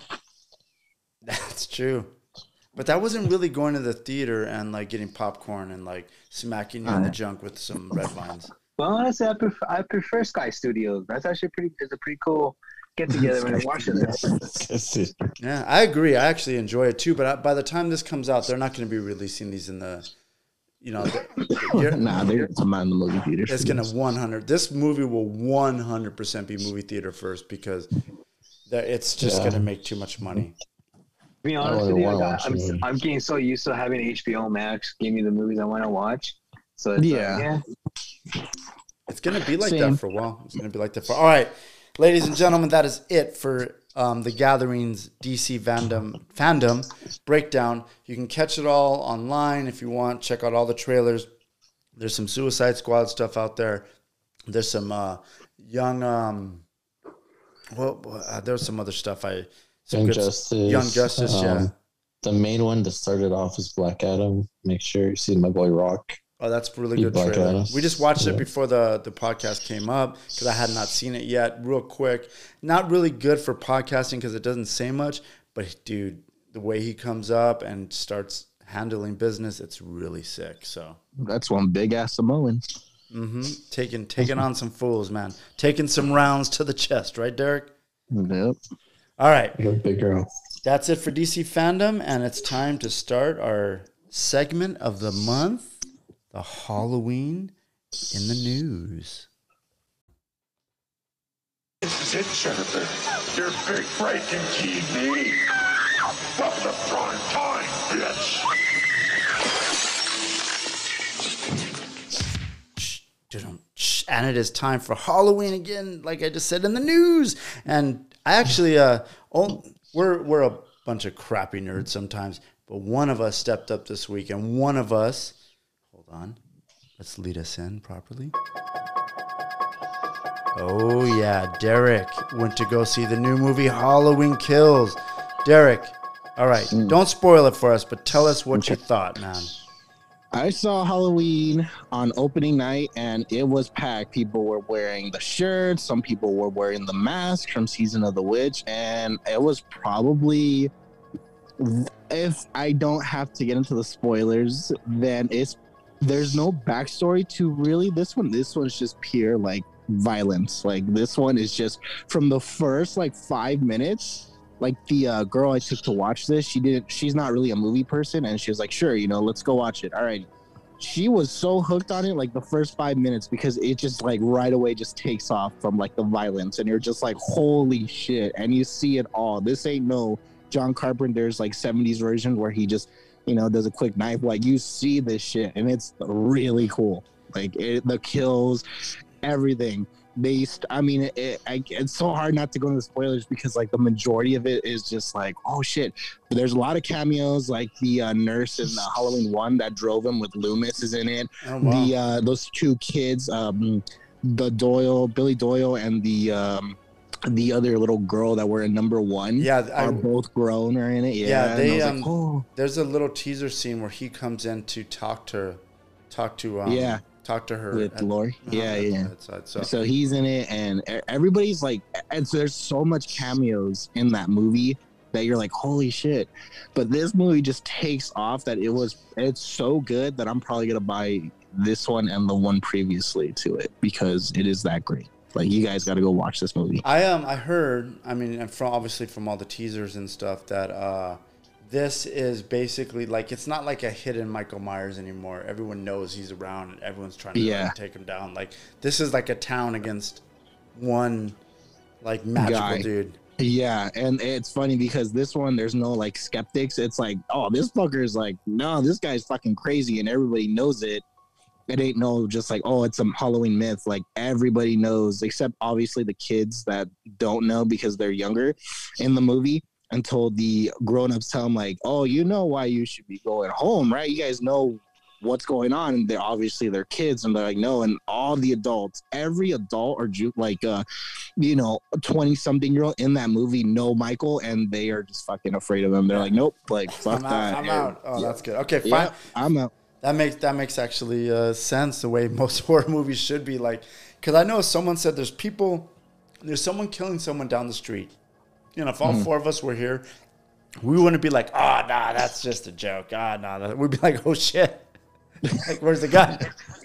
B: That's true. But that wasn't really going to the theater and like getting popcorn and like smacking you in the junk with some red vines.
C: Well, honestly, I prefer, I prefer Sky Studios. That's actually pretty. It's a pretty cool get together when you're watching this.
B: Yeah, I agree. I actually enjoy it too. But I, by the time this comes out, they're not going to be releasing these in the, you know, the,
E: nah, they're come out in the movie theaters.
B: It's going to one hundred. This movie will one hundred percent be movie theater first because it's just yeah. going to make too much money.
C: To be honest with you, I, I'm, I'm getting so used to having H B O Max give me the movies I want to watch. So it's
E: yeah.
C: Like, yeah.
B: It's going to be like Same. that for a while. It's going to be like that for all right. Ladies and gentlemen, that is it for um, the Gatherings D C fandom, fandom breakdown. You can catch it all online if you want. Check out all the trailers. There's some Suicide Squad stuff out there. There's some uh, young, um, well, uh, there's some other stuff. I
D: Young Justice.
B: Young Justice, um, yeah.
D: The main one that started off is Black Adam. Make sure you see my boy Rock.
B: Oh, that's a really good
D: Black
B: trailer.
D: Adam.
B: We just watched
D: yeah.
B: it before the, the podcast came up because I had not seen it yet. Real quick. Not really good for podcasting because it doesn't say much. But, dude, the way he comes up and starts handling business, it's really sick. So
E: that's one big-ass Samoan.
B: Mm-hmm. Taking, taking on some fools, man. Taking some rounds to the chest. Right, Derek?
E: Yep.
B: All right.
D: Big girl.
B: That's it for D C Fandom, and it's time to start our segment of the month, the Halloween in the news.
N: This is it, Jennifer. Your big breaking T V. From the prime time, bitch.
B: And it is time for Halloween again, like I just said in the news. And I actually, uh, oh, we're we're a bunch of crappy nerds sometimes, but one of us stepped up this week, and one of us, hold on, let's lead us in properly. Oh yeah, Derek went to go see the new movie Halloween Kills. Derek, all right, mm. don't spoil it for us, but tell us what okay. you thought, man.
E: I saw Halloween on opening night, and it was packed. People were wearing the shirts. Some people were wearing the mask from Season of the Witch, and it was probably, if I don't have to get into the spoilers, then it's there's no backstory to really this one. This one's just pure like violence. Like this one is just from the first like five minutes. Like the uh, girl I took to watch this, she didn't. She's not really a movie person, and she was like, "Sure, you know, let's go watch it." All right. She was so hooked on it, like the first five minutes, because it just like right away just takes off from like the violence, and you're just like, "Holy shit!" And you see it all. This ain't no John Carpenter's like seventies version where he just, you know, does a quick knife. Like you see this shit, and it's really cool. Like it, the kills, everything. They, st- I mean, it, I, it's so hard not to go into the spoilers because like the majority of it is just like, oh shit. But there's a lot of cameos, like the uh, nurse in uh, Halloween one that drove him with Loomis is in it. Oh, wow. The uh, those two kids, um, the Doyle, Billy Doyle, and the um, the other little girl that were in number one.
B: Yeah,
E: are
B: I,
E: both grown or in it. Yeah,
B: yeah. They um,
E: like, oh.
B: There's a little teaser scene where he comes in to talk to, talk to um,
E: yeah.
B: Talk to her
E: with
B: at,
E: Lori.
B: uh,
E: Yeah, yeah.
B: Side, so.
E: so he's in it, and everybody's like, and so there's so much cameos in that movie that you're like, holy shit. But this movie just takes off that it was, it's so good that I'm probably gonna buy this one and the one previously to it because it is that great. Like, you guys got to go watch this movie.
B: I um I heard, I mean, and from obviously from all the teasers and stuff that uh. This is basically like, it's not like a hidden Michael Myers anymore. Everyone knows he's around and everyone's trying to
E: yeah.
B: like, take him down. Like, this is like a town against one like magical
E: guy.
B: Dude.
E: Yeah, and it's funny because this one, there's no like skeptics. It's like, oh, this fucker's like, no, this guy's fucking crazy, and everybody knows it. It ain't no just like, oh, it's some Halloween myth. Like, everybody knows, except obviously the kids that don't know because they're younger in the movie. Until the grown-ups tell them like, oh, you know why you should be going home, right? You guys know what's going on. And they're obviously they're kids, and they're like, no. And all the adults, every adult or ju- like, uh, you know, twenty-something-year-old in that movie know Michael, and they are just fucking afraid of him. They're like, nope, like, fuck
B: I'm
E: that.
B: Out, I'm out. Oh,
E: yeah.
B: That's good. Okay, fine.
E: Yeah, I'm out.
B: That makes that makes actually uh, sense the way most horror movies should be. Like, because I know someone said there's people, there's someone killing someone down the street. You know, if all mm. four of us were here, we wouldn't be like, oh, nah, that's just a joke. Ah, nah. We'd be like, oh, shit. Like, where's the gun?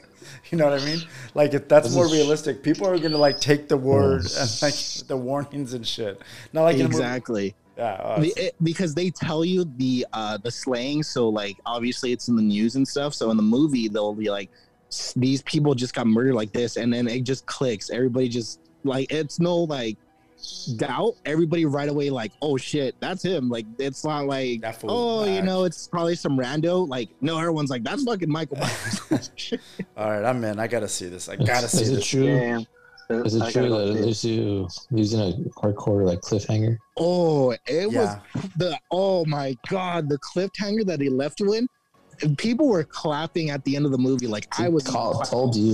B: You know what I mean? Like, if that's more realistic. People are going to, like, take the word and, like, the warnings and shit. Not like
E: exactly.
B: Yeah. Oh,
E: the, it, because they tell you the uh, the slang. So, like, obviously it's in the news and stuff. So in the movie, they'll be like, these people just got murdered like this. And then it just clicks. Everybody just, like, it's no, like, doubt. Everybody right away like, oh shit, that's him. Like, it's not like, oh back. You know, it's probably some rando. Like, no, everyone's like, that's fucking Michael Myers.
B: All right, I'm in. I gotta see this. I gotta see
D: is
B: this.
D: It true? Yeah. Is it I true that it leaves you using a hardcore like cliffhanger?
E: Oh, it yeah. was the oh my god, the cliffhanger that he left you in. People were clapping at the end of the movie. Like, I was
D: called, told you.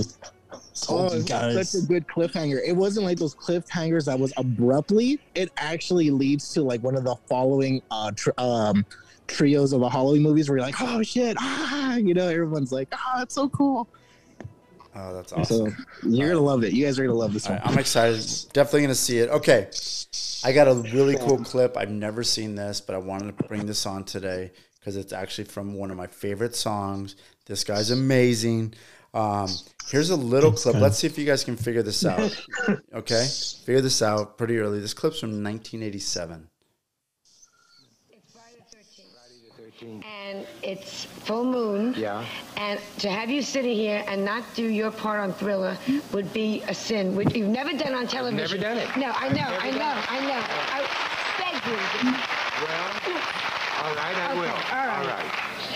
E: Oh, it was such a good cliffhanger. It wasn't like those cliffhangers that was abruptly. It actually leads to like one of the following uh tr- um trios of the Halloween movies where you're like, oh shit, ah, you know, everyone's like, ah, it's so cool.
B: Oh, that's awesome.
E: So you're gonna love it. You guys are gonna love this one.
B: Right, I'm excited. Definitely gonna see it. Okay, I got a really cool clip. I've never seen this, but I wanted to bring this on today because it's actually from one of my favorite songs. This guy's amazing. Um, here's a little clip. Let's see if you guys can figure this out. Okay? Figure this out pretty early. This clip's from nineteen eighty-seven.
O: It's Friday the thirteenth. And it's full moon.
F: Yeah.
O: And to have you sitting here and not do your part on Thriller would be a sin, which you've never done on television.
F: I've never done it.
O: No, I know, I know, I know. I beg you.
F: Well, all right, I
O: okay,
F: will.
O: All right.
F: All right.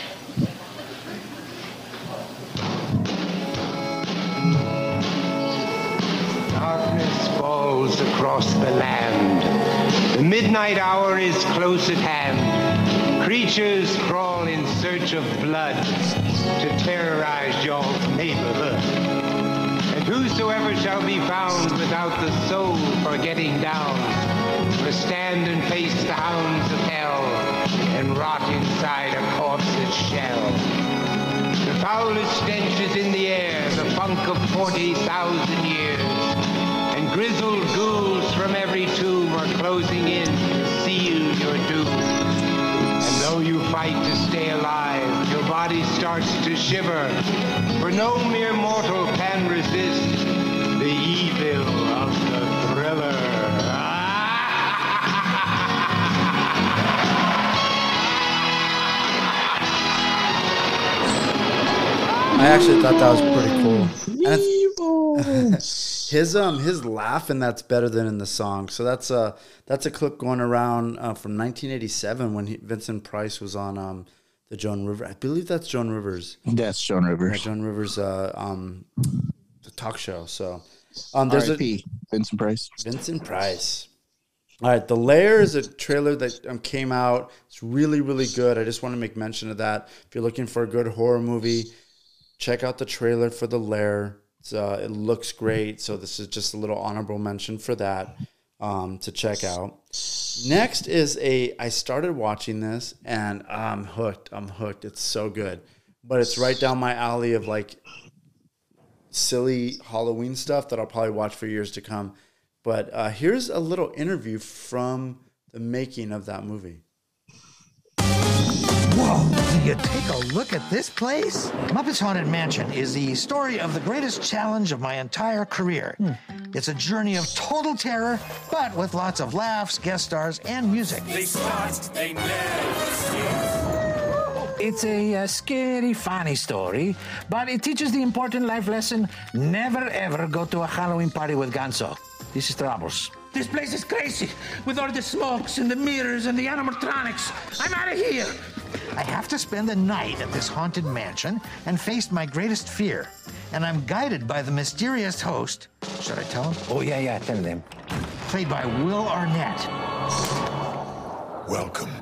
F: Darkness falls across the land. The midnight hour is close at hand. Creatures crawl in search of blood to terrorize your neighborhood. And whosoever shall be found without the soul for getting down must stand and face the hounds of hell and rot inside a corpse's shell. The foulest stench is in the air, the funk of forty thousand years. And grizzled ghouls from every tomb are closing in to seal your doom. And though you fight to stay alive, your body starts to shiver. For no mere mortal can resist the evil of the Thriller.
B: I actually thought that was pretty cool. And his um his laugh and that's better than in the song. So that's a that's a clip going around uh, from nineteen eighty-seven when he, Vincent Price was on um the Joan Rivers. I believe that's Joan Rivers.
E: That's Joan Rivers.
B: Yeah, Joan Rivers. Uh, um, the talk show. So, um, there's
E: R I P Vincent Price.
B: Vincent Price. All right, The Lair is a trailer that um, came out. It's really, really good. I just want to make mention of that. If you're looking for a good horror movie, check out the trailer for The Lair. It's, uh, it looks great. So this is just a little honorable mention for that um, to check out. Next is a. I started watching this and I'm hooked. I'm hooked. It's so good, but it's right down my alley of like silly Halloween stuff that I'll probably watch for years to come. But uh, here's a little interview from the making of that movie.
P: Whoa, do you take a look at this place? Muppets Haunted Mansion is the story of the greatest challenge of my entire career. Hmm. It's a journey of total terror, but with lots of laughs, guest stars, and music.
H: They start, they never cease. It's a uh, scary, funny story, but it teaches the important life lesson, never ever go to a Halloween party with Gonzo. This is Troubles. This place is crazy, with all the smokes and the mirrors and the animatronics. I'm out of here. I have to spend the night at this haunted mansion and face my greatest fear. And I'm guided by the mysterious host. Should I tell him? Oh, yeah, yeah, tell them. Played by Will Arnett.
I: Welcome.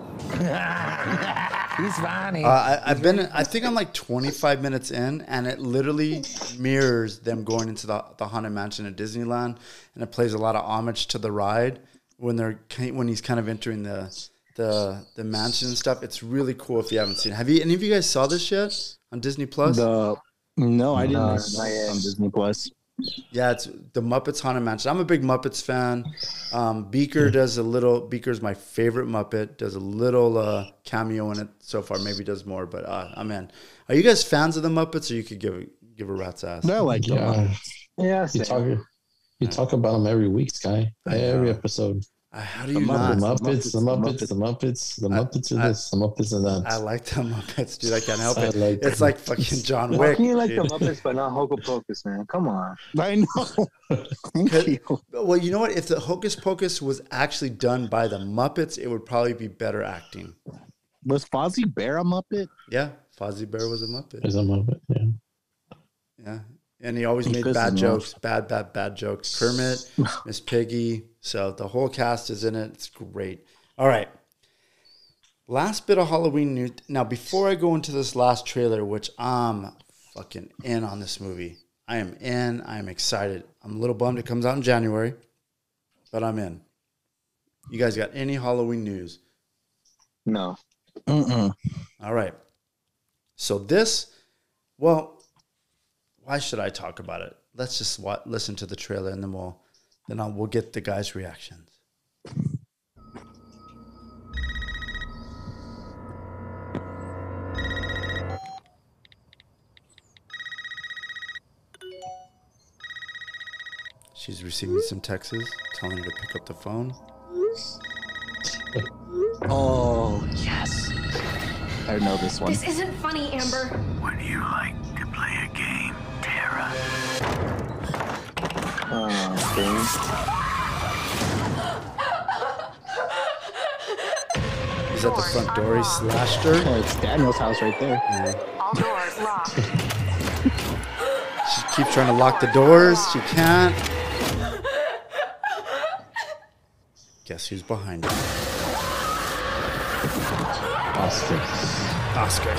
H: He's funny.
B: Uh, I, I've been, I think I'm like twenty-five minutes in, and it literally mirrors them going into the, the Haunted Mansion at Disneyland, and it plays a lot of homage to the ride when they're when he's kind of entering the the the mansion and stuff. It's really cool if you haven't seen it. Have you any of you guys saw this yet on Disney Plus?
E: The, no, I didn't.
C: No,
E: see
C: not
E: it
C: yet.
E: on Disney Plus.
B: Yeah, it's the Muppets Haunted Mansion. I'm a big Muppets fan. Um, Beaker does a little. Beaker's my favorite Muppet. Does a little uh, cameo in it so far. Maybe does more, but uh, I'm in. Are you guys fans of the Muppets, or you could give a, give a rat's ass?
E: No, I like it.
D: Yeah,
C: Yeah,
D: you talk, you talk about them every week, Sky. Every episode.
B: Uh, how do
D: The
B: you not?
D: Muppets, the Muppets, the Muppets, the Muppets, the Muppets are this, the Muppets are that.
B: I like the Muppets, dude. I can't help
D: I
B: it.
D: like
B: It's
D: them.
B: like fucking John
C: How
B: Wick.
C: can you like
B: dude.
C: the Muppets but not Hocus Pocus, man? Come on.
E: I know. Thank you.
B: Well, you know what? If the Hocus Pocus was actually done by the Muppets, it would probably be better acting.
E: Was Fozzie Bear a Muppet?
B: Yeah, Fozzie Bear was a Muppet.
D: Is a Muppet, yeah.
B: Yeah, and he always
E: He
B: made
E: pisses
B: bad
E: me
B: jokes, bad, bad, bad jokes. Kermit, Miss Piggy. So the whole cast is in it. It's great. All right. Last bit of Halloween news. Now, before I go into this last trailer, which I'm fucking in on this movie. I am in. I am excited. I'm a little bummed it comes out in January, but I'm in. You guys got any Halloween news?
C: No.
E: Mm-mm.
B: All right. So this, well, why should I talk about it? Let's just wa- listen to the trailer, and then we'll then I'll, we'll get the guys' reactions. She's receiving some texts telling her to pick up the phone.
E: Oh, yes. I know this one.
Q: This isn't funny, Amber.
H: Would you like to play a game, Tara?
C: Oh,
B: He's at the front door. He slashed her.
E: Oh, it's Daniel's house right there.
B: Yeah.
Q: All doors locked.
B: She keeps trying to lock the doors. She can't. Guess who's behind her?
D: Oscar.
B: Oscar.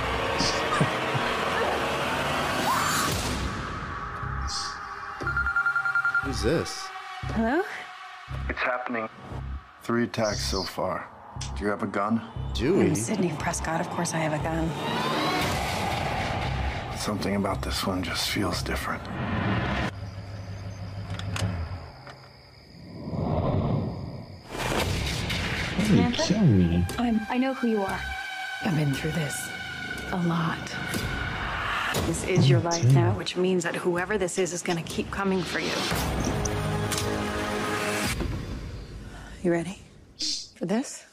B: Who's this?
L: Hello?
N: It's happening. Three attacks so far. Do you have a gun?
B: Dewey.
L: I'm Sydney Prescott. Of course I have a gun.
N: Something about this one just feels different.
D: You kill me.
L: I'm, I know who you are. I've been through this a lot. This is your life now, which means that whoever this is is going to keep coming for you. You ready for this?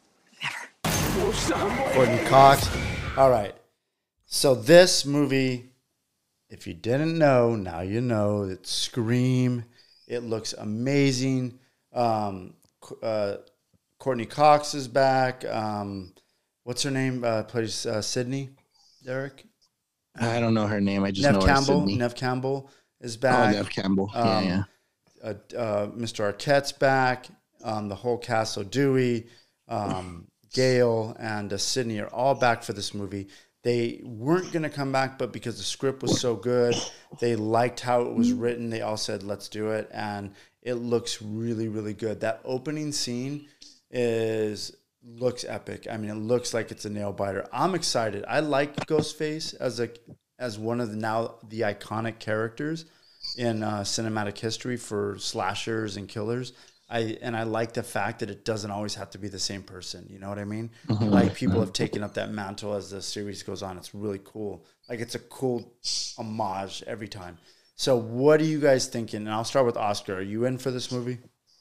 B: Courtney Cox. All right. So this movie, if you didn't know, now you know. It's Scream. It looks amazing. Um, uh, Courtney Cox is back. Um, what's her name? Uh, plays uh, Sydney, Derek.
E: I don't know her name. I just
B: Nev
E: know her
B: Campbell.
E: Sydney.
B: Nev Campbell is
E: Oh,
B: back.
E: Nev Campbell.
B: Um,
E: yeah, yeah.
B: Uh, uh, Mister Arquette's back. Um, the whole cast, so Dewey, um, Gail, and uh, Sydney are all back for this movie. They weren't going to come back, but because the script was so good, they liked how it was written. They all said, let's do it. And it looks really, really good. That opening scene is looks epic. I mean, it looks like it's a nail biter. I'm excited. I like Ghostface as a as one of the now the iconic characters in uh, cinematic history for slashers and killers. I and I like the fact that it doesn't always have to be the same person. You know what I mean?
E: Mhm.
B: Like people have taken up that mantle as the series goes on. It's really cool. Like it's a cool homage every time. So what are you guys thinking? And I'll start with Oscar. Are you in for this movie?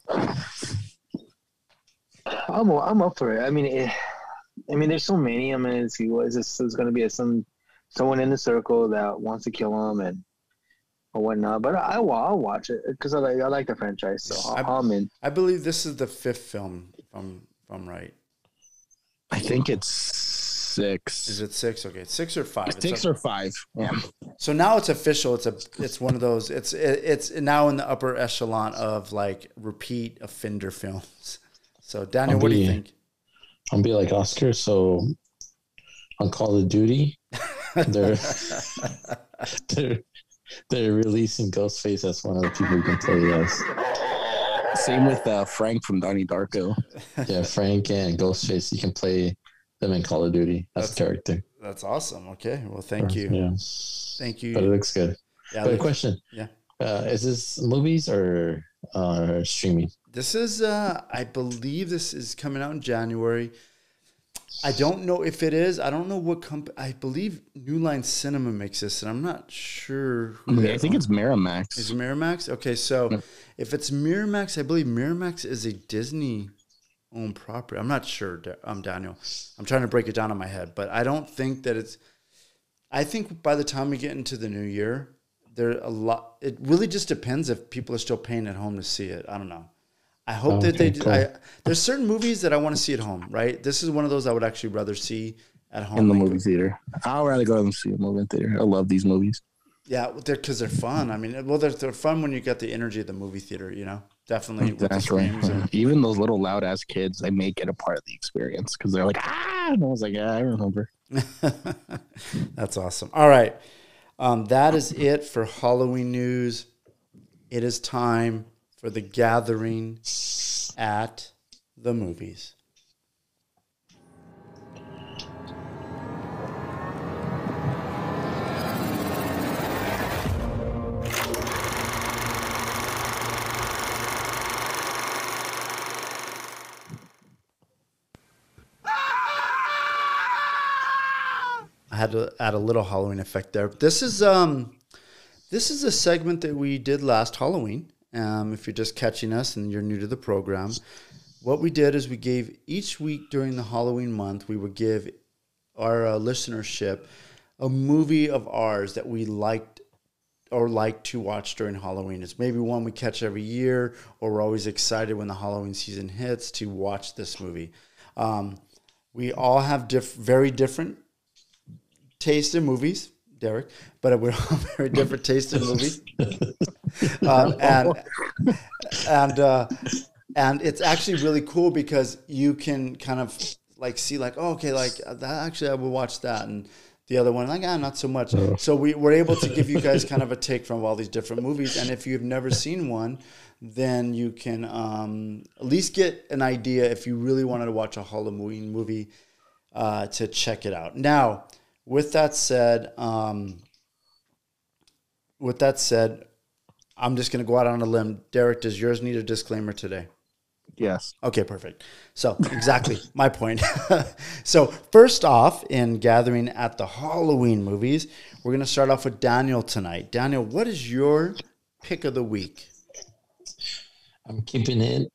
C: I'm I'm up for it. I mean, it, I mean, there's so many. I mean, it's, what is this? There's going to be a, some someone in the circle that wants to kill him and or whatnot. But I, will I'll watch it because I like I like the franchise. So
B: I,
C: I'll, I'm in.
B: I believe this is the fifth film. If I'm if I'm right.
E: I think it's six.
B: Is it six? Okay, six or five. It's
E: Six
B: up-
E: or five. Yeah.
B: So now it's official. It's a it's one of those. It's it, it's now in the upper echelon of like repeat offender films. So Daniel,
D: I'll
B: what do you
D: be-
B: think?
D: I'll be like Oscar. So on Call of Duty, they're they're they're releasing Ghostface as one of the people who can play as.
E: Same with uh, Frank from Donnie Darko.
D: Yeah, Frank and Ghostface. You can play them in Call of Duty as a character.
B: That's awesome. Okay, well, thank you.
D: Yeah.
B: Thank you.
D: But it looks good.
B: Yeah,
D: but a
B: look-
D: question.
B: Yeah.
D: Uh, is this movies or uh, streaming?
B: This is, uh, I believe this is coming out in January. I don't know if it is. I don't know what company. I believe New Line Cinema makes this, and I'm not sure. Who
E: Yeah, I think it's Miramax.
B: Is it Miramax? Okay, so if it's Miramax, I believe Miramax is a Disney-owned property. I'm not sure. Da- I'm Daniel. I'm trying to break it down in my head, but I don't think that it's. I think by the time we get into the new year, there a lot. It really just depends if people are still paying at home to see it. I don't know. I hope
D: Oh,
B: that they.
D: okay,
B: do
D: cool.
B: I, there's certain movies that I want to see at home. Right. This is one of those I would actually rather see at home.
E: In the
B: than
E: movie
B: go-
E: theater. I'd rather go and see a movie in theater. I love these movies.
B: Yeah, because they're, fun. I mean, well, they're, they're fun when you get the energy of the movie theater. You know, definitely with the
E: Exactly.
B: screams and-
E: Even those little loud ass kids, they make it a part of the experience because they're like, ah, and I was like, yeah, I remember.
B: That's awesome. All right. Um, that is it for Halloween news. It is time for the gathering at the movies. I had to add a little Halloween effect there. This is um, this is a segment that we did last Halloween. Um, if you're just catching us and you're new to the program, what we did is we gave each week during the Halloween month, we would give our uh, listenership a movie of ours that we liked or like to watch during Halloween. It's maybe one we catch every year, or we're always excited when the Halloween season hits to watch this movie. Um, we all have diff- very different taste in movies, Derek, but we're all very different taste in movies. um, and and uh, and it's actually really cool because you can kind of like see like, oh, okay, like that, actually I will watch that, and the other one like, ah, not so much. So we were able to give you guys kind of a take from all these different movies, and if you've never seen one, then you can um, at least get an idea if you really wanted to watch a Halloween movie uh, to check it out. Now, with that said, um, with that said, I'm just going to go out on a limb. Derek, does yours need a disclaimer today?
E: Yes.
B: Okay, perfect. So exactly my point. So first off, in gathering at the Halloween movies, we're going to start off with Daniel tonight. Daniel, what is your pick of the week?
D: I'm keeping it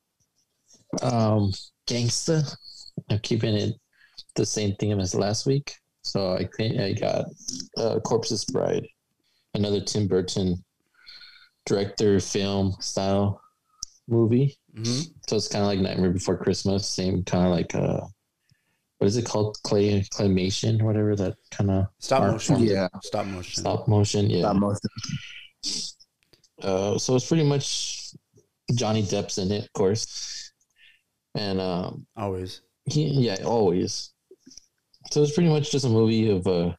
D: um, gangsta. I'm keeping it the same theme as last week. So I think I got uh, Corpse's Bride, another Tim Burton director film style movie.
B: Mm-hmm.
D: So it's kind of like Nightmare Before Christmas, same kind of like uh, what is it called? Clay claymation or whatever that kind of
B: Stop motion.
D: form.
B: Yeah. Stop motion.
D: Stop motion. Yeah.
E: Stop motion.
D: Uh, so it's pretty much Johnny Depp's in it, of course, and um,
B: always.
D: He, yeah, always. So it's pretty much just a movie of uh,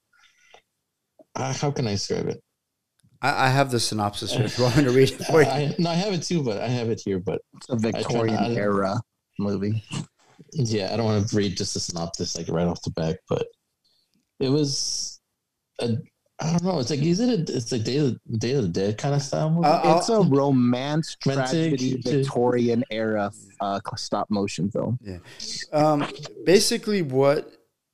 D: uh how can I describe it?
B: I, I have the synopsis here if you want me to read it for you.
D: I, no, I have it too, but I have it here. But
E: it's a Victorian
D: I, I,
E: era movie.
D: Yeah, I don't want to read just the synopsis like right off the back, but it was a. I don't know. It's like is it a, it's like Day of the, Day of the Dead kind of style movie?
E: Uh, it's a romance tragedy
D: Romantic.
E: Victorian era uh, stop motion film.
B: Yeah. Um, basically, what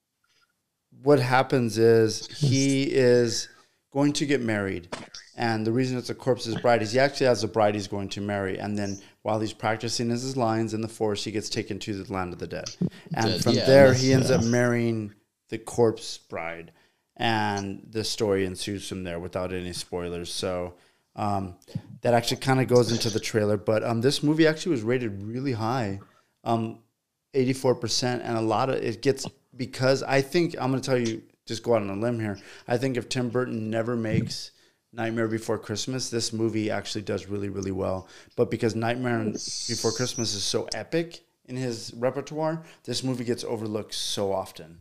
B: what happens is he is going to get married, and the reason it's a corpse's bride is he actually has a bride he's going to marry, and then while he's practicing his lines in the forest, he gets taken to the land of the dead, and
D: Dead,
B: from
D: yeah,
B: there
D: that's-
B: he ends
D: yeah.
B: up marrying the corpse bride. And the story ensues from there without any spoilers. So um, that actually kind of goes into the trailer. But um, this movie actually was rated really high, um, eighty-four percent. And a lot of it gets, because I think, I'm going to tell you, just go out on a limb here. I think if Tim Burton never makes Nightmare Before Christmas, this movie actually does really, really well. But because Nightmare Before Christmas is so epic in his repertoire, this movie gets overlooked so often.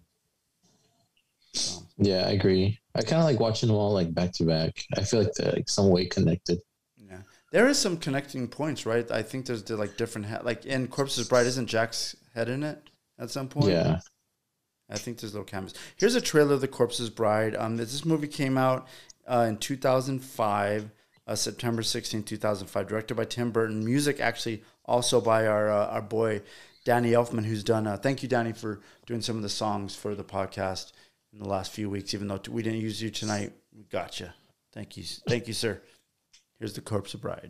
B: So.
D: Yeah, I agree. I kind of like watching them all like back to back. I feel like they're like some way connected.
B: Yeah, there is some connecting points, right? I think there's the, like different he- like in Corpse's Bride, isn't Jack's head in it at some point?
D: Yeah,
B: I think there's little cameos. Here's a trailer of The Corpse's Bride. Um, this movie came out uh, in two thousand five, uh, September sixteenth, two thousand five, directed by Tim Burton. Music actually also by our uh, our boy Danny Elfman, who's done. Uh, thank you, Danny, for doing some of the songs for the podcast in the last few weeks. Even though we didn't use you tonight, we got you. Thank you, thank you, sir. Here's The Corpse's Bride.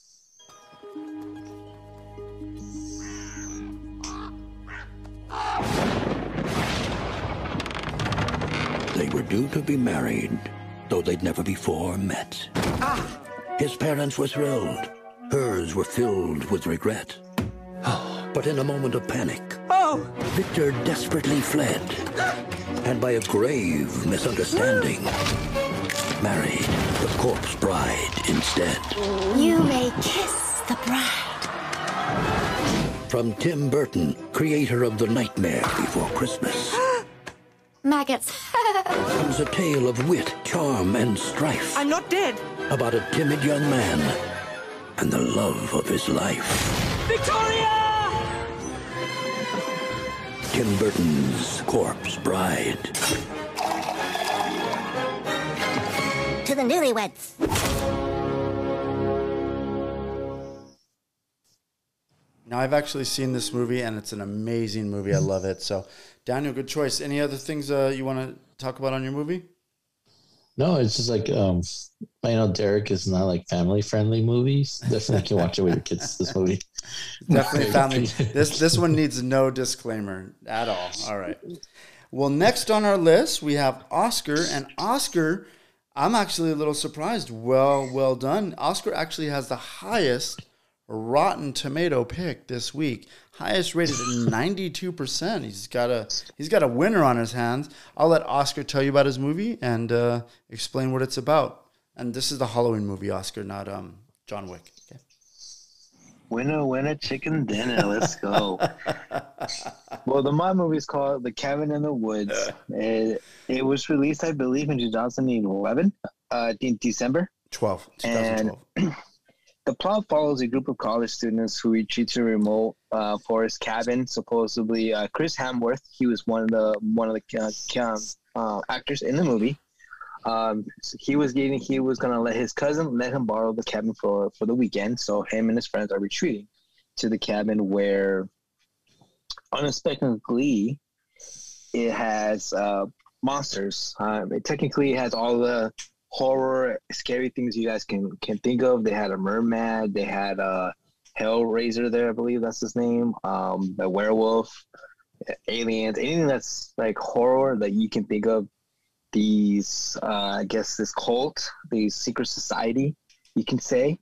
R: They were due to be married, though they'd never before met. Ah! His parents were thrilled. Hers were filled with regret. But in a moment of panic, oh! Victor desperately fled. And by a grave misunderstanding, married the corpse bride instead.
S: You may kiss the bride.
R: From Tim Burton, creator of The Nightmare Before Christmas,
S: Maggots.
R: comes a tale of wit, charm, and strife.
S: I'm not dead.
R: About a timid young man and the love of his life.
S: Victoria!
R: Tim Burton's Corpse Bride.
S: To the newlyweds.
B: Now, I've actually seen this movie, and it's an amazing movie. I love it. So, Daniel, good choice. Any other things uh, you want to talk about on your movie?
D: No, it's just like um, I know Derek is not like family friendly movies. Definitely can watch it with your kids. This movie,
B: Definitely family. This this one needs no disclaimer at all. All right. Well, next on our list we have Oscar, and Oscar, I'm actually a little surprised. Well, well done. Oscar actually has the highest Rotten Tomato pick this week, highest rated at ninety-two percent. He's got a he's got a winner on his hands. I'll let Oscar tell you about his movie and uh, explain what it's about. And this is the Halloween movie, Oscar, not um John Wick. Okay.
C: Winner, winner, chicken dinner. Let's go. Well, the my movie is called The Cabin in the Woods. It, it was released, I believe, in two thousand eleven, uh, in December.
B: twelve, twenty twelve.
C: And the plot follows a group of college students who retreat to a remote uh, forest cabin. Supposedly, uh, Chris Hemsworth, he was one of the one of the uh, uh, actors in the movie. Um, so he was getting, he was gonna let his cousin let him borrow the cabin for for the weekend. So him and his friends are retreating to the cabin where, unexpectedly, it has uh, monsters. Um, it technically has all the horror, scary things you guys can can think of. They had a merman, they had a Hellraiser there, I believe that's his name. Um, the werewolf, aliens, anything that's like horror that you can think of. These, uh, I guess, this cult, these secret society, you can say.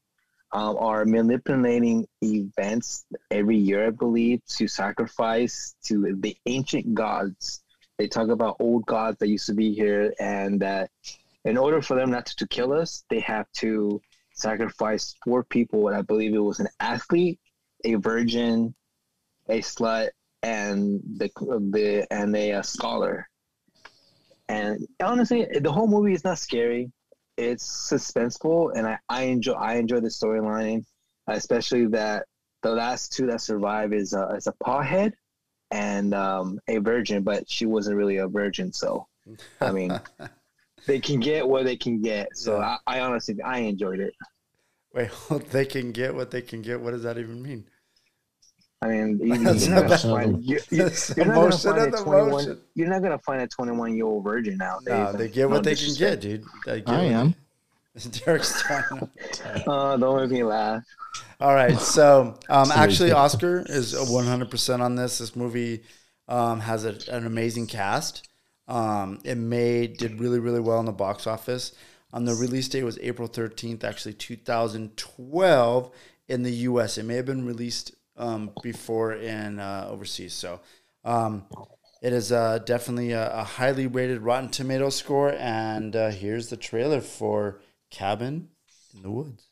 C: um, are manipulating events every year, I believe, to sacrifice to the ancient gods. They talk about old gods that used to be here, and that in order for them not to, to kill us, they have to sacrifice four people. And I believe it was an athlete, a virgin, a slut, and the the and a, a scholar. And honestly, the whole movie is not scary. It's suspenseful, and I, I enjoy I enjoy the storyline, especially that the last two that survive is a, is a pawhead and um, a virgin, but she wasn't really a virgin. So, I mean, they can get what they can get. So yeah. I, I honestly I enjoyed it.
B: Wait, they can get what they can get. What does that even mean?
C: I mean, you, you're, not gonna find, you, you, you're, not gonna find a twenty-one, you're not gonna find a twenty-one-year-old virgin nowadays.
B: No, they get what they can get, dude. They get
E: I am.
B: Derek's trying.
C: Oh, don't make me laugh.
B: All right, so um, actually, Oscar is one hundred percent on this. This movie um, has a, an amazing cast. Um, it made did really really well in the box office. On the release date was April thirteenth, actually two thousand twelve in the U S. It may have been released um, before in uh, overseas. So um, it is uh, definitely a, a highly rated Rotten Tomatoes score. And uh, here's the trailer for Cabin in the Woods.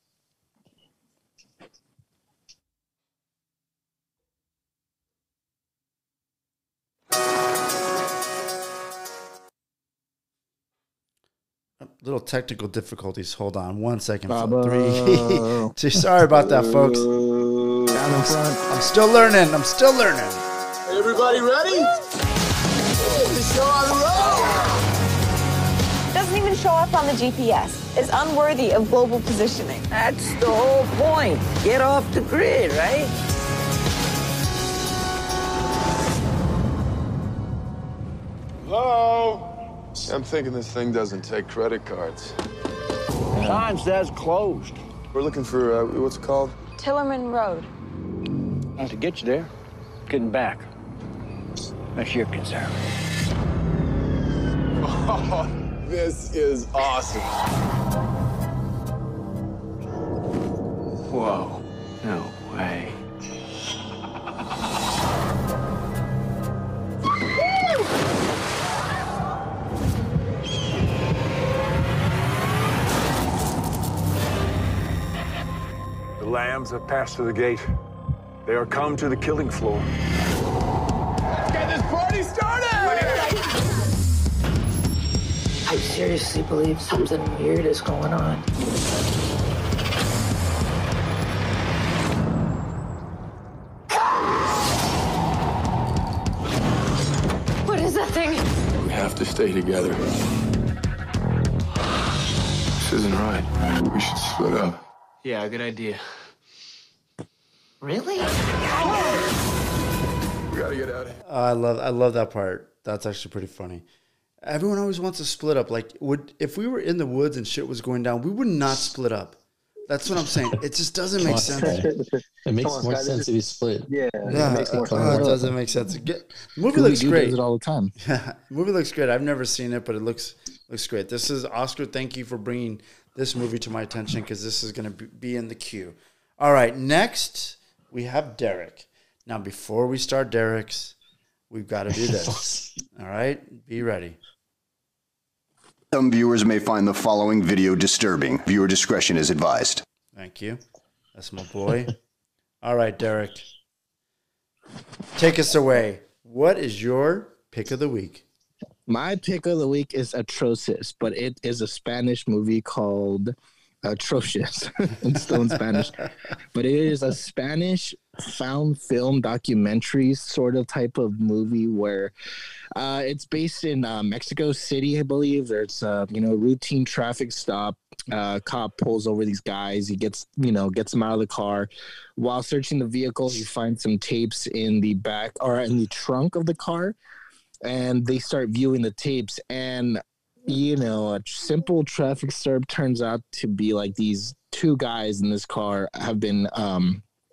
B: Little technical difficulties. Hold on one second. Three, two. Sorry about that, folks.
E: Down in front.
B: I'm still learning. I'm still learning.
N: Everybody ready? The show on the road.
Q: Doesn't even show up on the G P S. It's unworthy of global positioning.
T: That's the whole point. Get off the grid, right?
N: Hello? I'm thinking this thing doesn't take credit cards.
T: Sign says closed.
N: We're looking for, uh, what's it called?
Q: Tillerman Road.
T: Not to get you there, getting back. That's your concern.
N: Oh, this is awesome.
T: Whoa, no way.
M: The lambs have passed through the gate. They are come to the killing floor.
N: Let's get this party started!
T: I seriously believe something weird is going on.
Q: What is that thing?
N: We have to stay together. This isn't right. We should split up.
T: Yeah, good idea. Really?
N: We gotta get out of here.
B: Uh, I love I love that part. That's actually pretty funny. Everyone always wants to split up. Like, would if we were in the woods and shit was going down, we would not split up. That's what I'm saying. It just doesn't make sense.
D: It makes
C: Come on,
D: more
C: Scott,
D: sense
C: this
D: to be split.
C: Yeah,
B: Yeah,
C: it makes more
B: uh,
C: sense.
B: it doesn't make sense. Get, the movie
E: Scooby
B: looks
E: Doo
B: great.
E: does it all the time.
B: Yeah, the movie looks great. I've never seen it, but it looks looks great. This is Oscar. Thank you for bringing this movie to my attention because this is going to be in the queue. All right, next we have Derek. Now, before we start Derek's, we've got to do this. All right, be ready.
U: Some viewers may find the following video disturbing. Viewer discretion is advised.
B: Thank you. That's my boy. All right, Derek. Take us away. What is your pick of the week?
E: My pick of the week is Atrocious, but it is a Spanish movie called Atrocious. It's still in Spanish. But it is a Spanish found film documentary sort of type of movie where uh, it's based in uh, Mexico City, I believe. There's a you know routine traffic stop. Uh, cop pulls over these guys. He gets you know gets them out of the car. While searching the vehicle, he finds some tapes in the back or in the trunk of the car, and they start viewing the tapes. And you know, a simple traffic stop turns out to be like these two guys in this car have been um,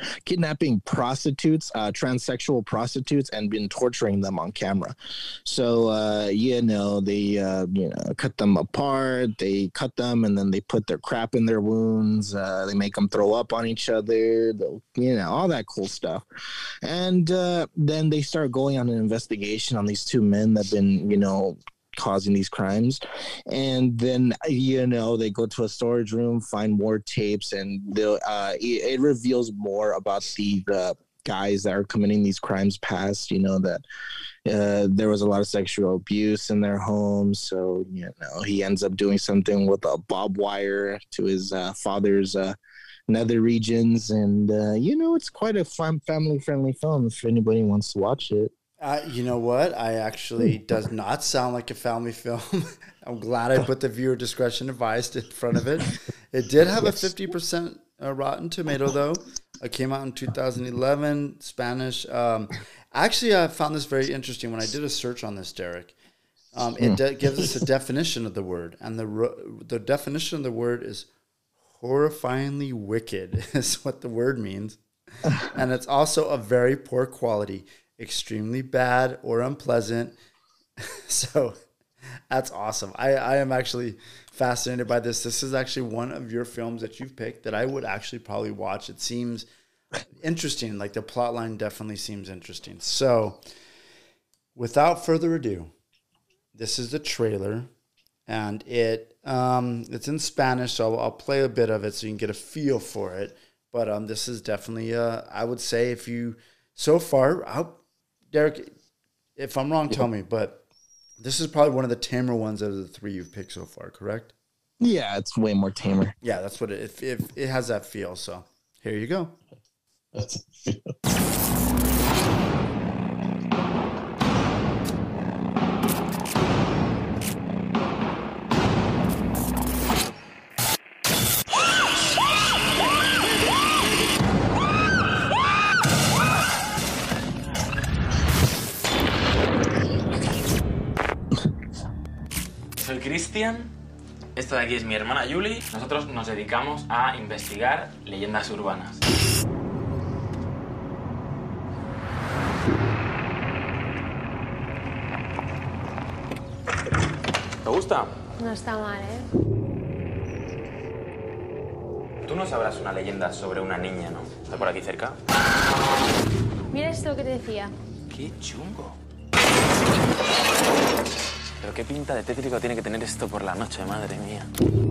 E: kidnapping prostitutes, uh, transsexual prostitutes, and been torturing them on camera. So, uh, you know, they, uh, you know, cut them apart, they cut them, and then they put their crap in their wounds. Uh, they make them throw up on each other, they'll, you know, all that cool stuff. And uh, then they start going on an investigation on these two men that have been, you know, causing these crimes. And then, you know, they go to a storage room, find more tapes, and they'll uh it, it reveals more about the the guys that are committing these crimes past, you know, that uh there was a lot of sexual abuse in their homes. So, you know, he ends up doing something with a barbed wire to his uh, father's uh nether regions. And uh you know, it's quite a fun family friendly film if anybody wants to watch it.
B: Uh, you know what? I actually does not sound like a family film. I'm glad I put the viewer discretion advised in front of it. It did have yes. a fifty percent uh, Rotten Tomato, though. It came out in two thousand eleven, Spanish. Um, actually, I found this very interesting when I did a search on this, Derek. Um, it de- gives us a definition of the word, and the ro- the definition of the word is horrifyingly wicked, is what the word means. And it's also a very poor quality. Extremely bad or unpleasant. So that's awesome. I, I am actually fascinated by this. This is actually one of your films that you've picked that I would actually probably watch. It seems interesting. Like the plot line definitely seems interesting. So without further ado, this is the trailer, and it um, it's in Spanish, so I'll, I'll play a bit of it so you can get a feel for it. But um, this is definitely, uh, I would say, if you, so far, I'll, Derek, if I'm wrong, tell me, but this is probably one of the tamer ones out of the three you've picked so far, correct?
E: Yeah, it's way more tamer.
B: Yeah, that's what it, if, if it has that feel. So here you go. That's a feel.
A: Soy Cristian, esta de aquí es mi hermana Julie. Nosotros nos dedicamos a investigar leyendas urbanas. ¿Te gusta?
G: No está mal, ¿eh?
A: Tú no sabrás una leyenda sobre una niña, ¿no? ¿Está por aquí cerca?
G: Mira esto que te decía.
A: ¡Qué chungo! Pero qué pinta de tétrico tiene que tener esto por la noche, madre mía.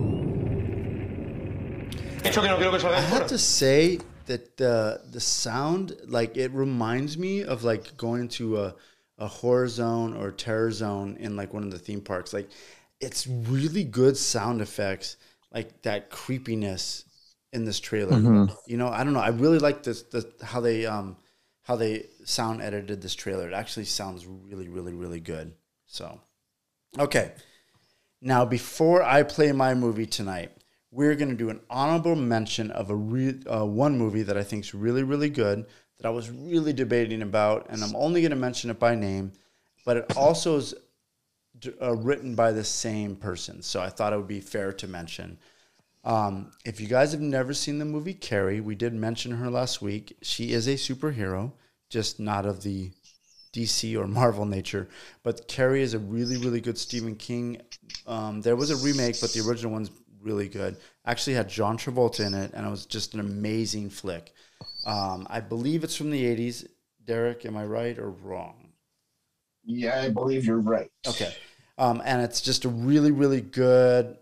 B: I have to say that the the sound, like, it reminds me of like going to a a horror zone or terror zone in like one of the theme parks. Like, it's really good sound effects, like that creepiness in this trailer. Mm-hmm. You know, I don't know. I really like this the how they um how they sound edited this trailer. It actually sounds really, really, really good. So. Okay, now before I play my movie tonight, we're going to do an honorable mention of a re- uh, one movie that I think is really, really good, that I was really debating about, and I'm only going to mention it by name, but it also is uh, written by the same person, so I thought it would be fair to mention. Um, if you guys have never seen the movie Carrie, we did mention her last week. She is a superhero, just not of the D C or Marvel nature, but Carrie is a really, really good Stephen King. Um, there was a remake, but the original one's really good. Actually had John Travolta in it, and it was just an amazing flick. Um, I believe it's from the eighties. Derek, am I right or wrong?
E: Yeah, I believe you're right.
B: Okay. Um, and it's just a really, really good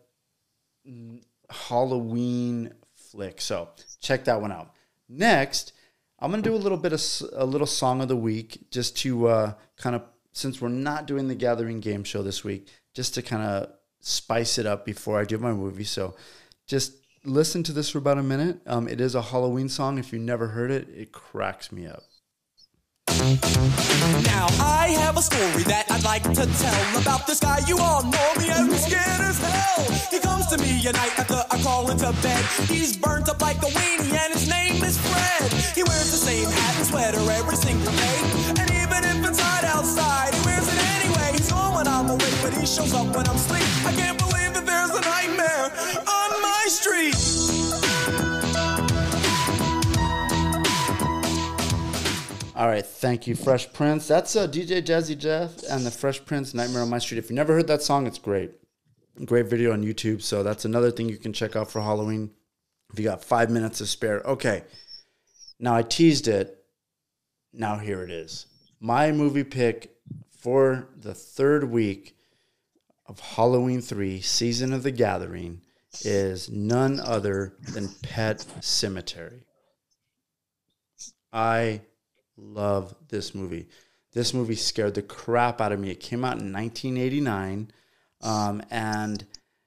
B: Halloween flick. So check that one out. Next, I'm going to do a little bit of a little song of the week, just to uh, kind of, since we're not doing the Gathering game show this week, just to kind of spice it up before I do my movie. So just listen to this for about a minute. Um, it is a Halloween song. If you never heard it, it cracks me up.
V: Now I have a story that I'd like to tell about this guy you all know me as, scared as hell. He comes to me at night after I crawl into bed. He's burnt up like a weenie and his name is Fred. He wears the same hat and sweater every single day, and even if it's hot outside, he wears it anyway. He's gone when I'm awake, but he shows up when I'm asleep. I can't believe that there's a nightmare on my street.
B: All right, thank you, Fresh Prince. That's uh, D J Jazzy Jeff and the Fresh Prince, Nightmare on My Street. If you never heard that song, it's great. Great video on YouTube. So that's another thing you can check out for Halloween if you got five minutes to spare. Okay, now I teased it. Now here it is. My movie pick for the third week of Halloween three, Season of the Gathering, is none other than Pet Sematary. I love this movie. This movie scared the crap out of me. It came out in nineteen eighty-nine. Um, and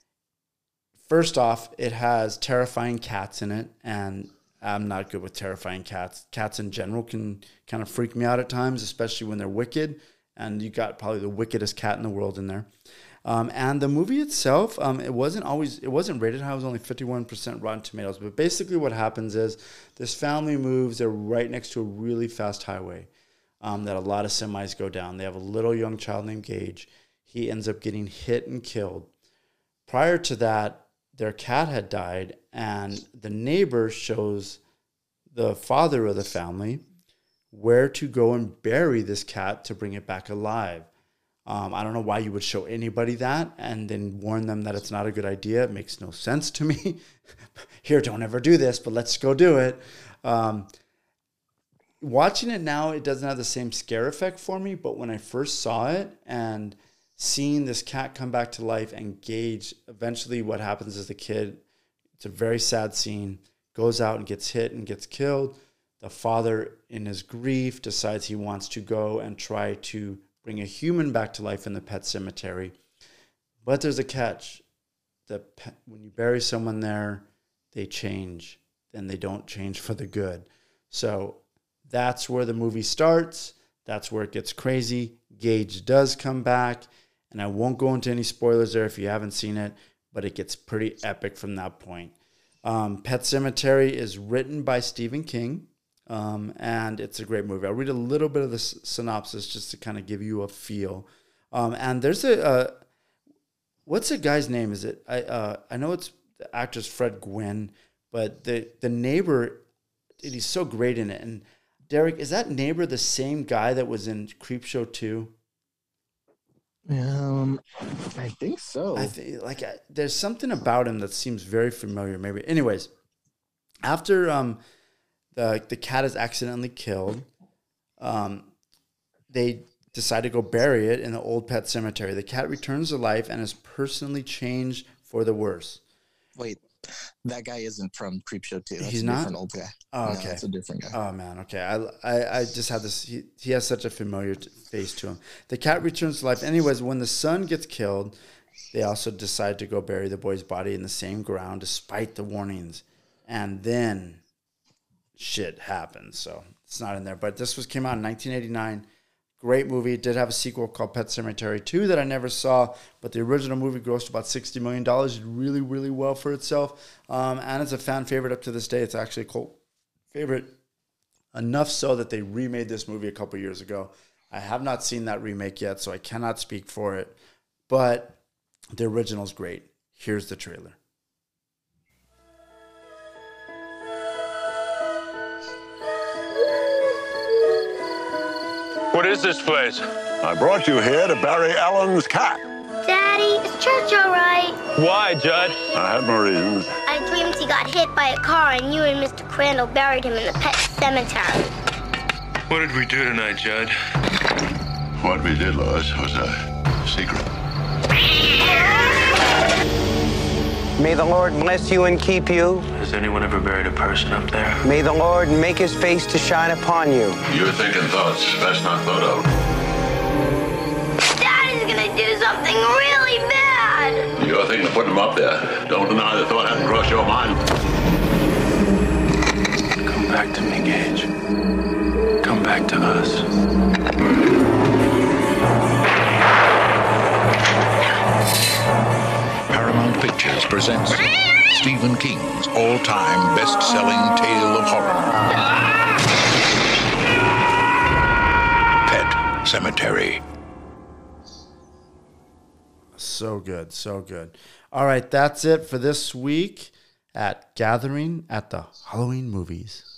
B: first off, it has terrifying cats in it. And I'm not good with terrifying cats. Cats in general can kind of freak me out at times, especially when they're wicked. And you got probably the wickedest cat in the world in there. Um, and the movie itself, um, it wasn't always, it wasn't rated high. It was only fifty-one percent Rotten Tomatoes. But basically what happens is this family moves. They're right next to a really fast highway um, that a lot of semis go down. They have a little young child named Gage. He ends up getting hit and killed. Prior to that, their cat had died, and the neighbor shows the father of the family where to go and bury this cat to bring it back alive. Um, I don't know why you would show anybody that and then warn them that it's not a good idea. It makes no sense to me. Here, don't ever do this, but let's go do it. Um, watching it now, it doesn't have the same scare effect for me, but when I first saw it and seeing this cat come back to life and Gage, eventually what happens is the kid, it's a very sad scene, goes out and gets hit and gets killed. The father, in his grief, decides he wants to go and try to bring a human back to life in the pet cemetery. But there's a catch. The pet, when you bury someone there, they change. And they don't change for the good. So that's where the movie starts. That's where it gets crazy. Gage does come back. And I won't go into any spoilers there if you haven't seen it. But it gets pretty epic from that point. Um, Pet Sematary is written by Stephen King. Um, and it's a great movie. I'll read a little bit of the s- synopsis just to kind of give you a feel. Um, and there's a, uh, what's the guy's name? Is it, I uh, I know it's the actor's Fred Gwynn, but the, the neighbor, dude, he's so great in it. And Derek, is that neighbor the same guy that was in Creepshow two?
E: Um, I think so.
B: I think like I, there's something about him that seems very familiar. Maybe, anyways, after um. The, the cat is accidentally killed. Um, they decide to go bury it in the old pet cemetery. The cat returns to life and is personally changed for the worse.
E: Wait, that guy isn't from Creepshow two. That's
B: He's
E: a
B: not?
E: different old guy.
B: Oh,
E: No,
B: okay.
E: that's a different guy.
B: Oh, man. Okay. I, I, I just had this. He, he has such a familiar t- face to him. The cat returns to life. Anyways, when the son gets killed, they also decide to go bury the boy's body in the same ground despite the warnings. And then shit happens, so it's not in there. But this was came out in nineteen eighty-nine. Great movie. It did have a sequel called Pet Sematary two that I never saw, but the original movie grossed about sixty million dollars. Did really, really well for itself. Um, and it's a fan favorite up to this day. It's actually a cult favorite. Enough so that they remade this movie a couple years ago. I have not seen that remake yet, so I cannot speak for it. But the original's great. Here's the trailer.
N: What is this place? I brought you here to bury Alan's cat.
S: Daddy, is church all right?
N: Why, Judd? I have my reasons.
S: I dreamed he got hit by a car and you and Mister Crandall buried him in the pet cemetery.
N: What did we do tonight, Judd? What we did, Lois, was a secret.
J: May the Lord bless you and keep you.
A: Has anyone ever buried a person up there?
J: May the Lord make his face to shine upon you.
N: You're thinking thoughts best not thought of.
S: Daddy's gonna do something really bad.
N: You're thinking of putting him up there. Don't deny the thought hasn't crossed your mind.
A: Come back to me, Gage. Come back to us.
K: Paramount Pictures presents Stephen King's all-time best-selling tale of horror. Pet Sematary.
B: So good, so good. All right, that's it for this week at Gathering at the Halloween Movies.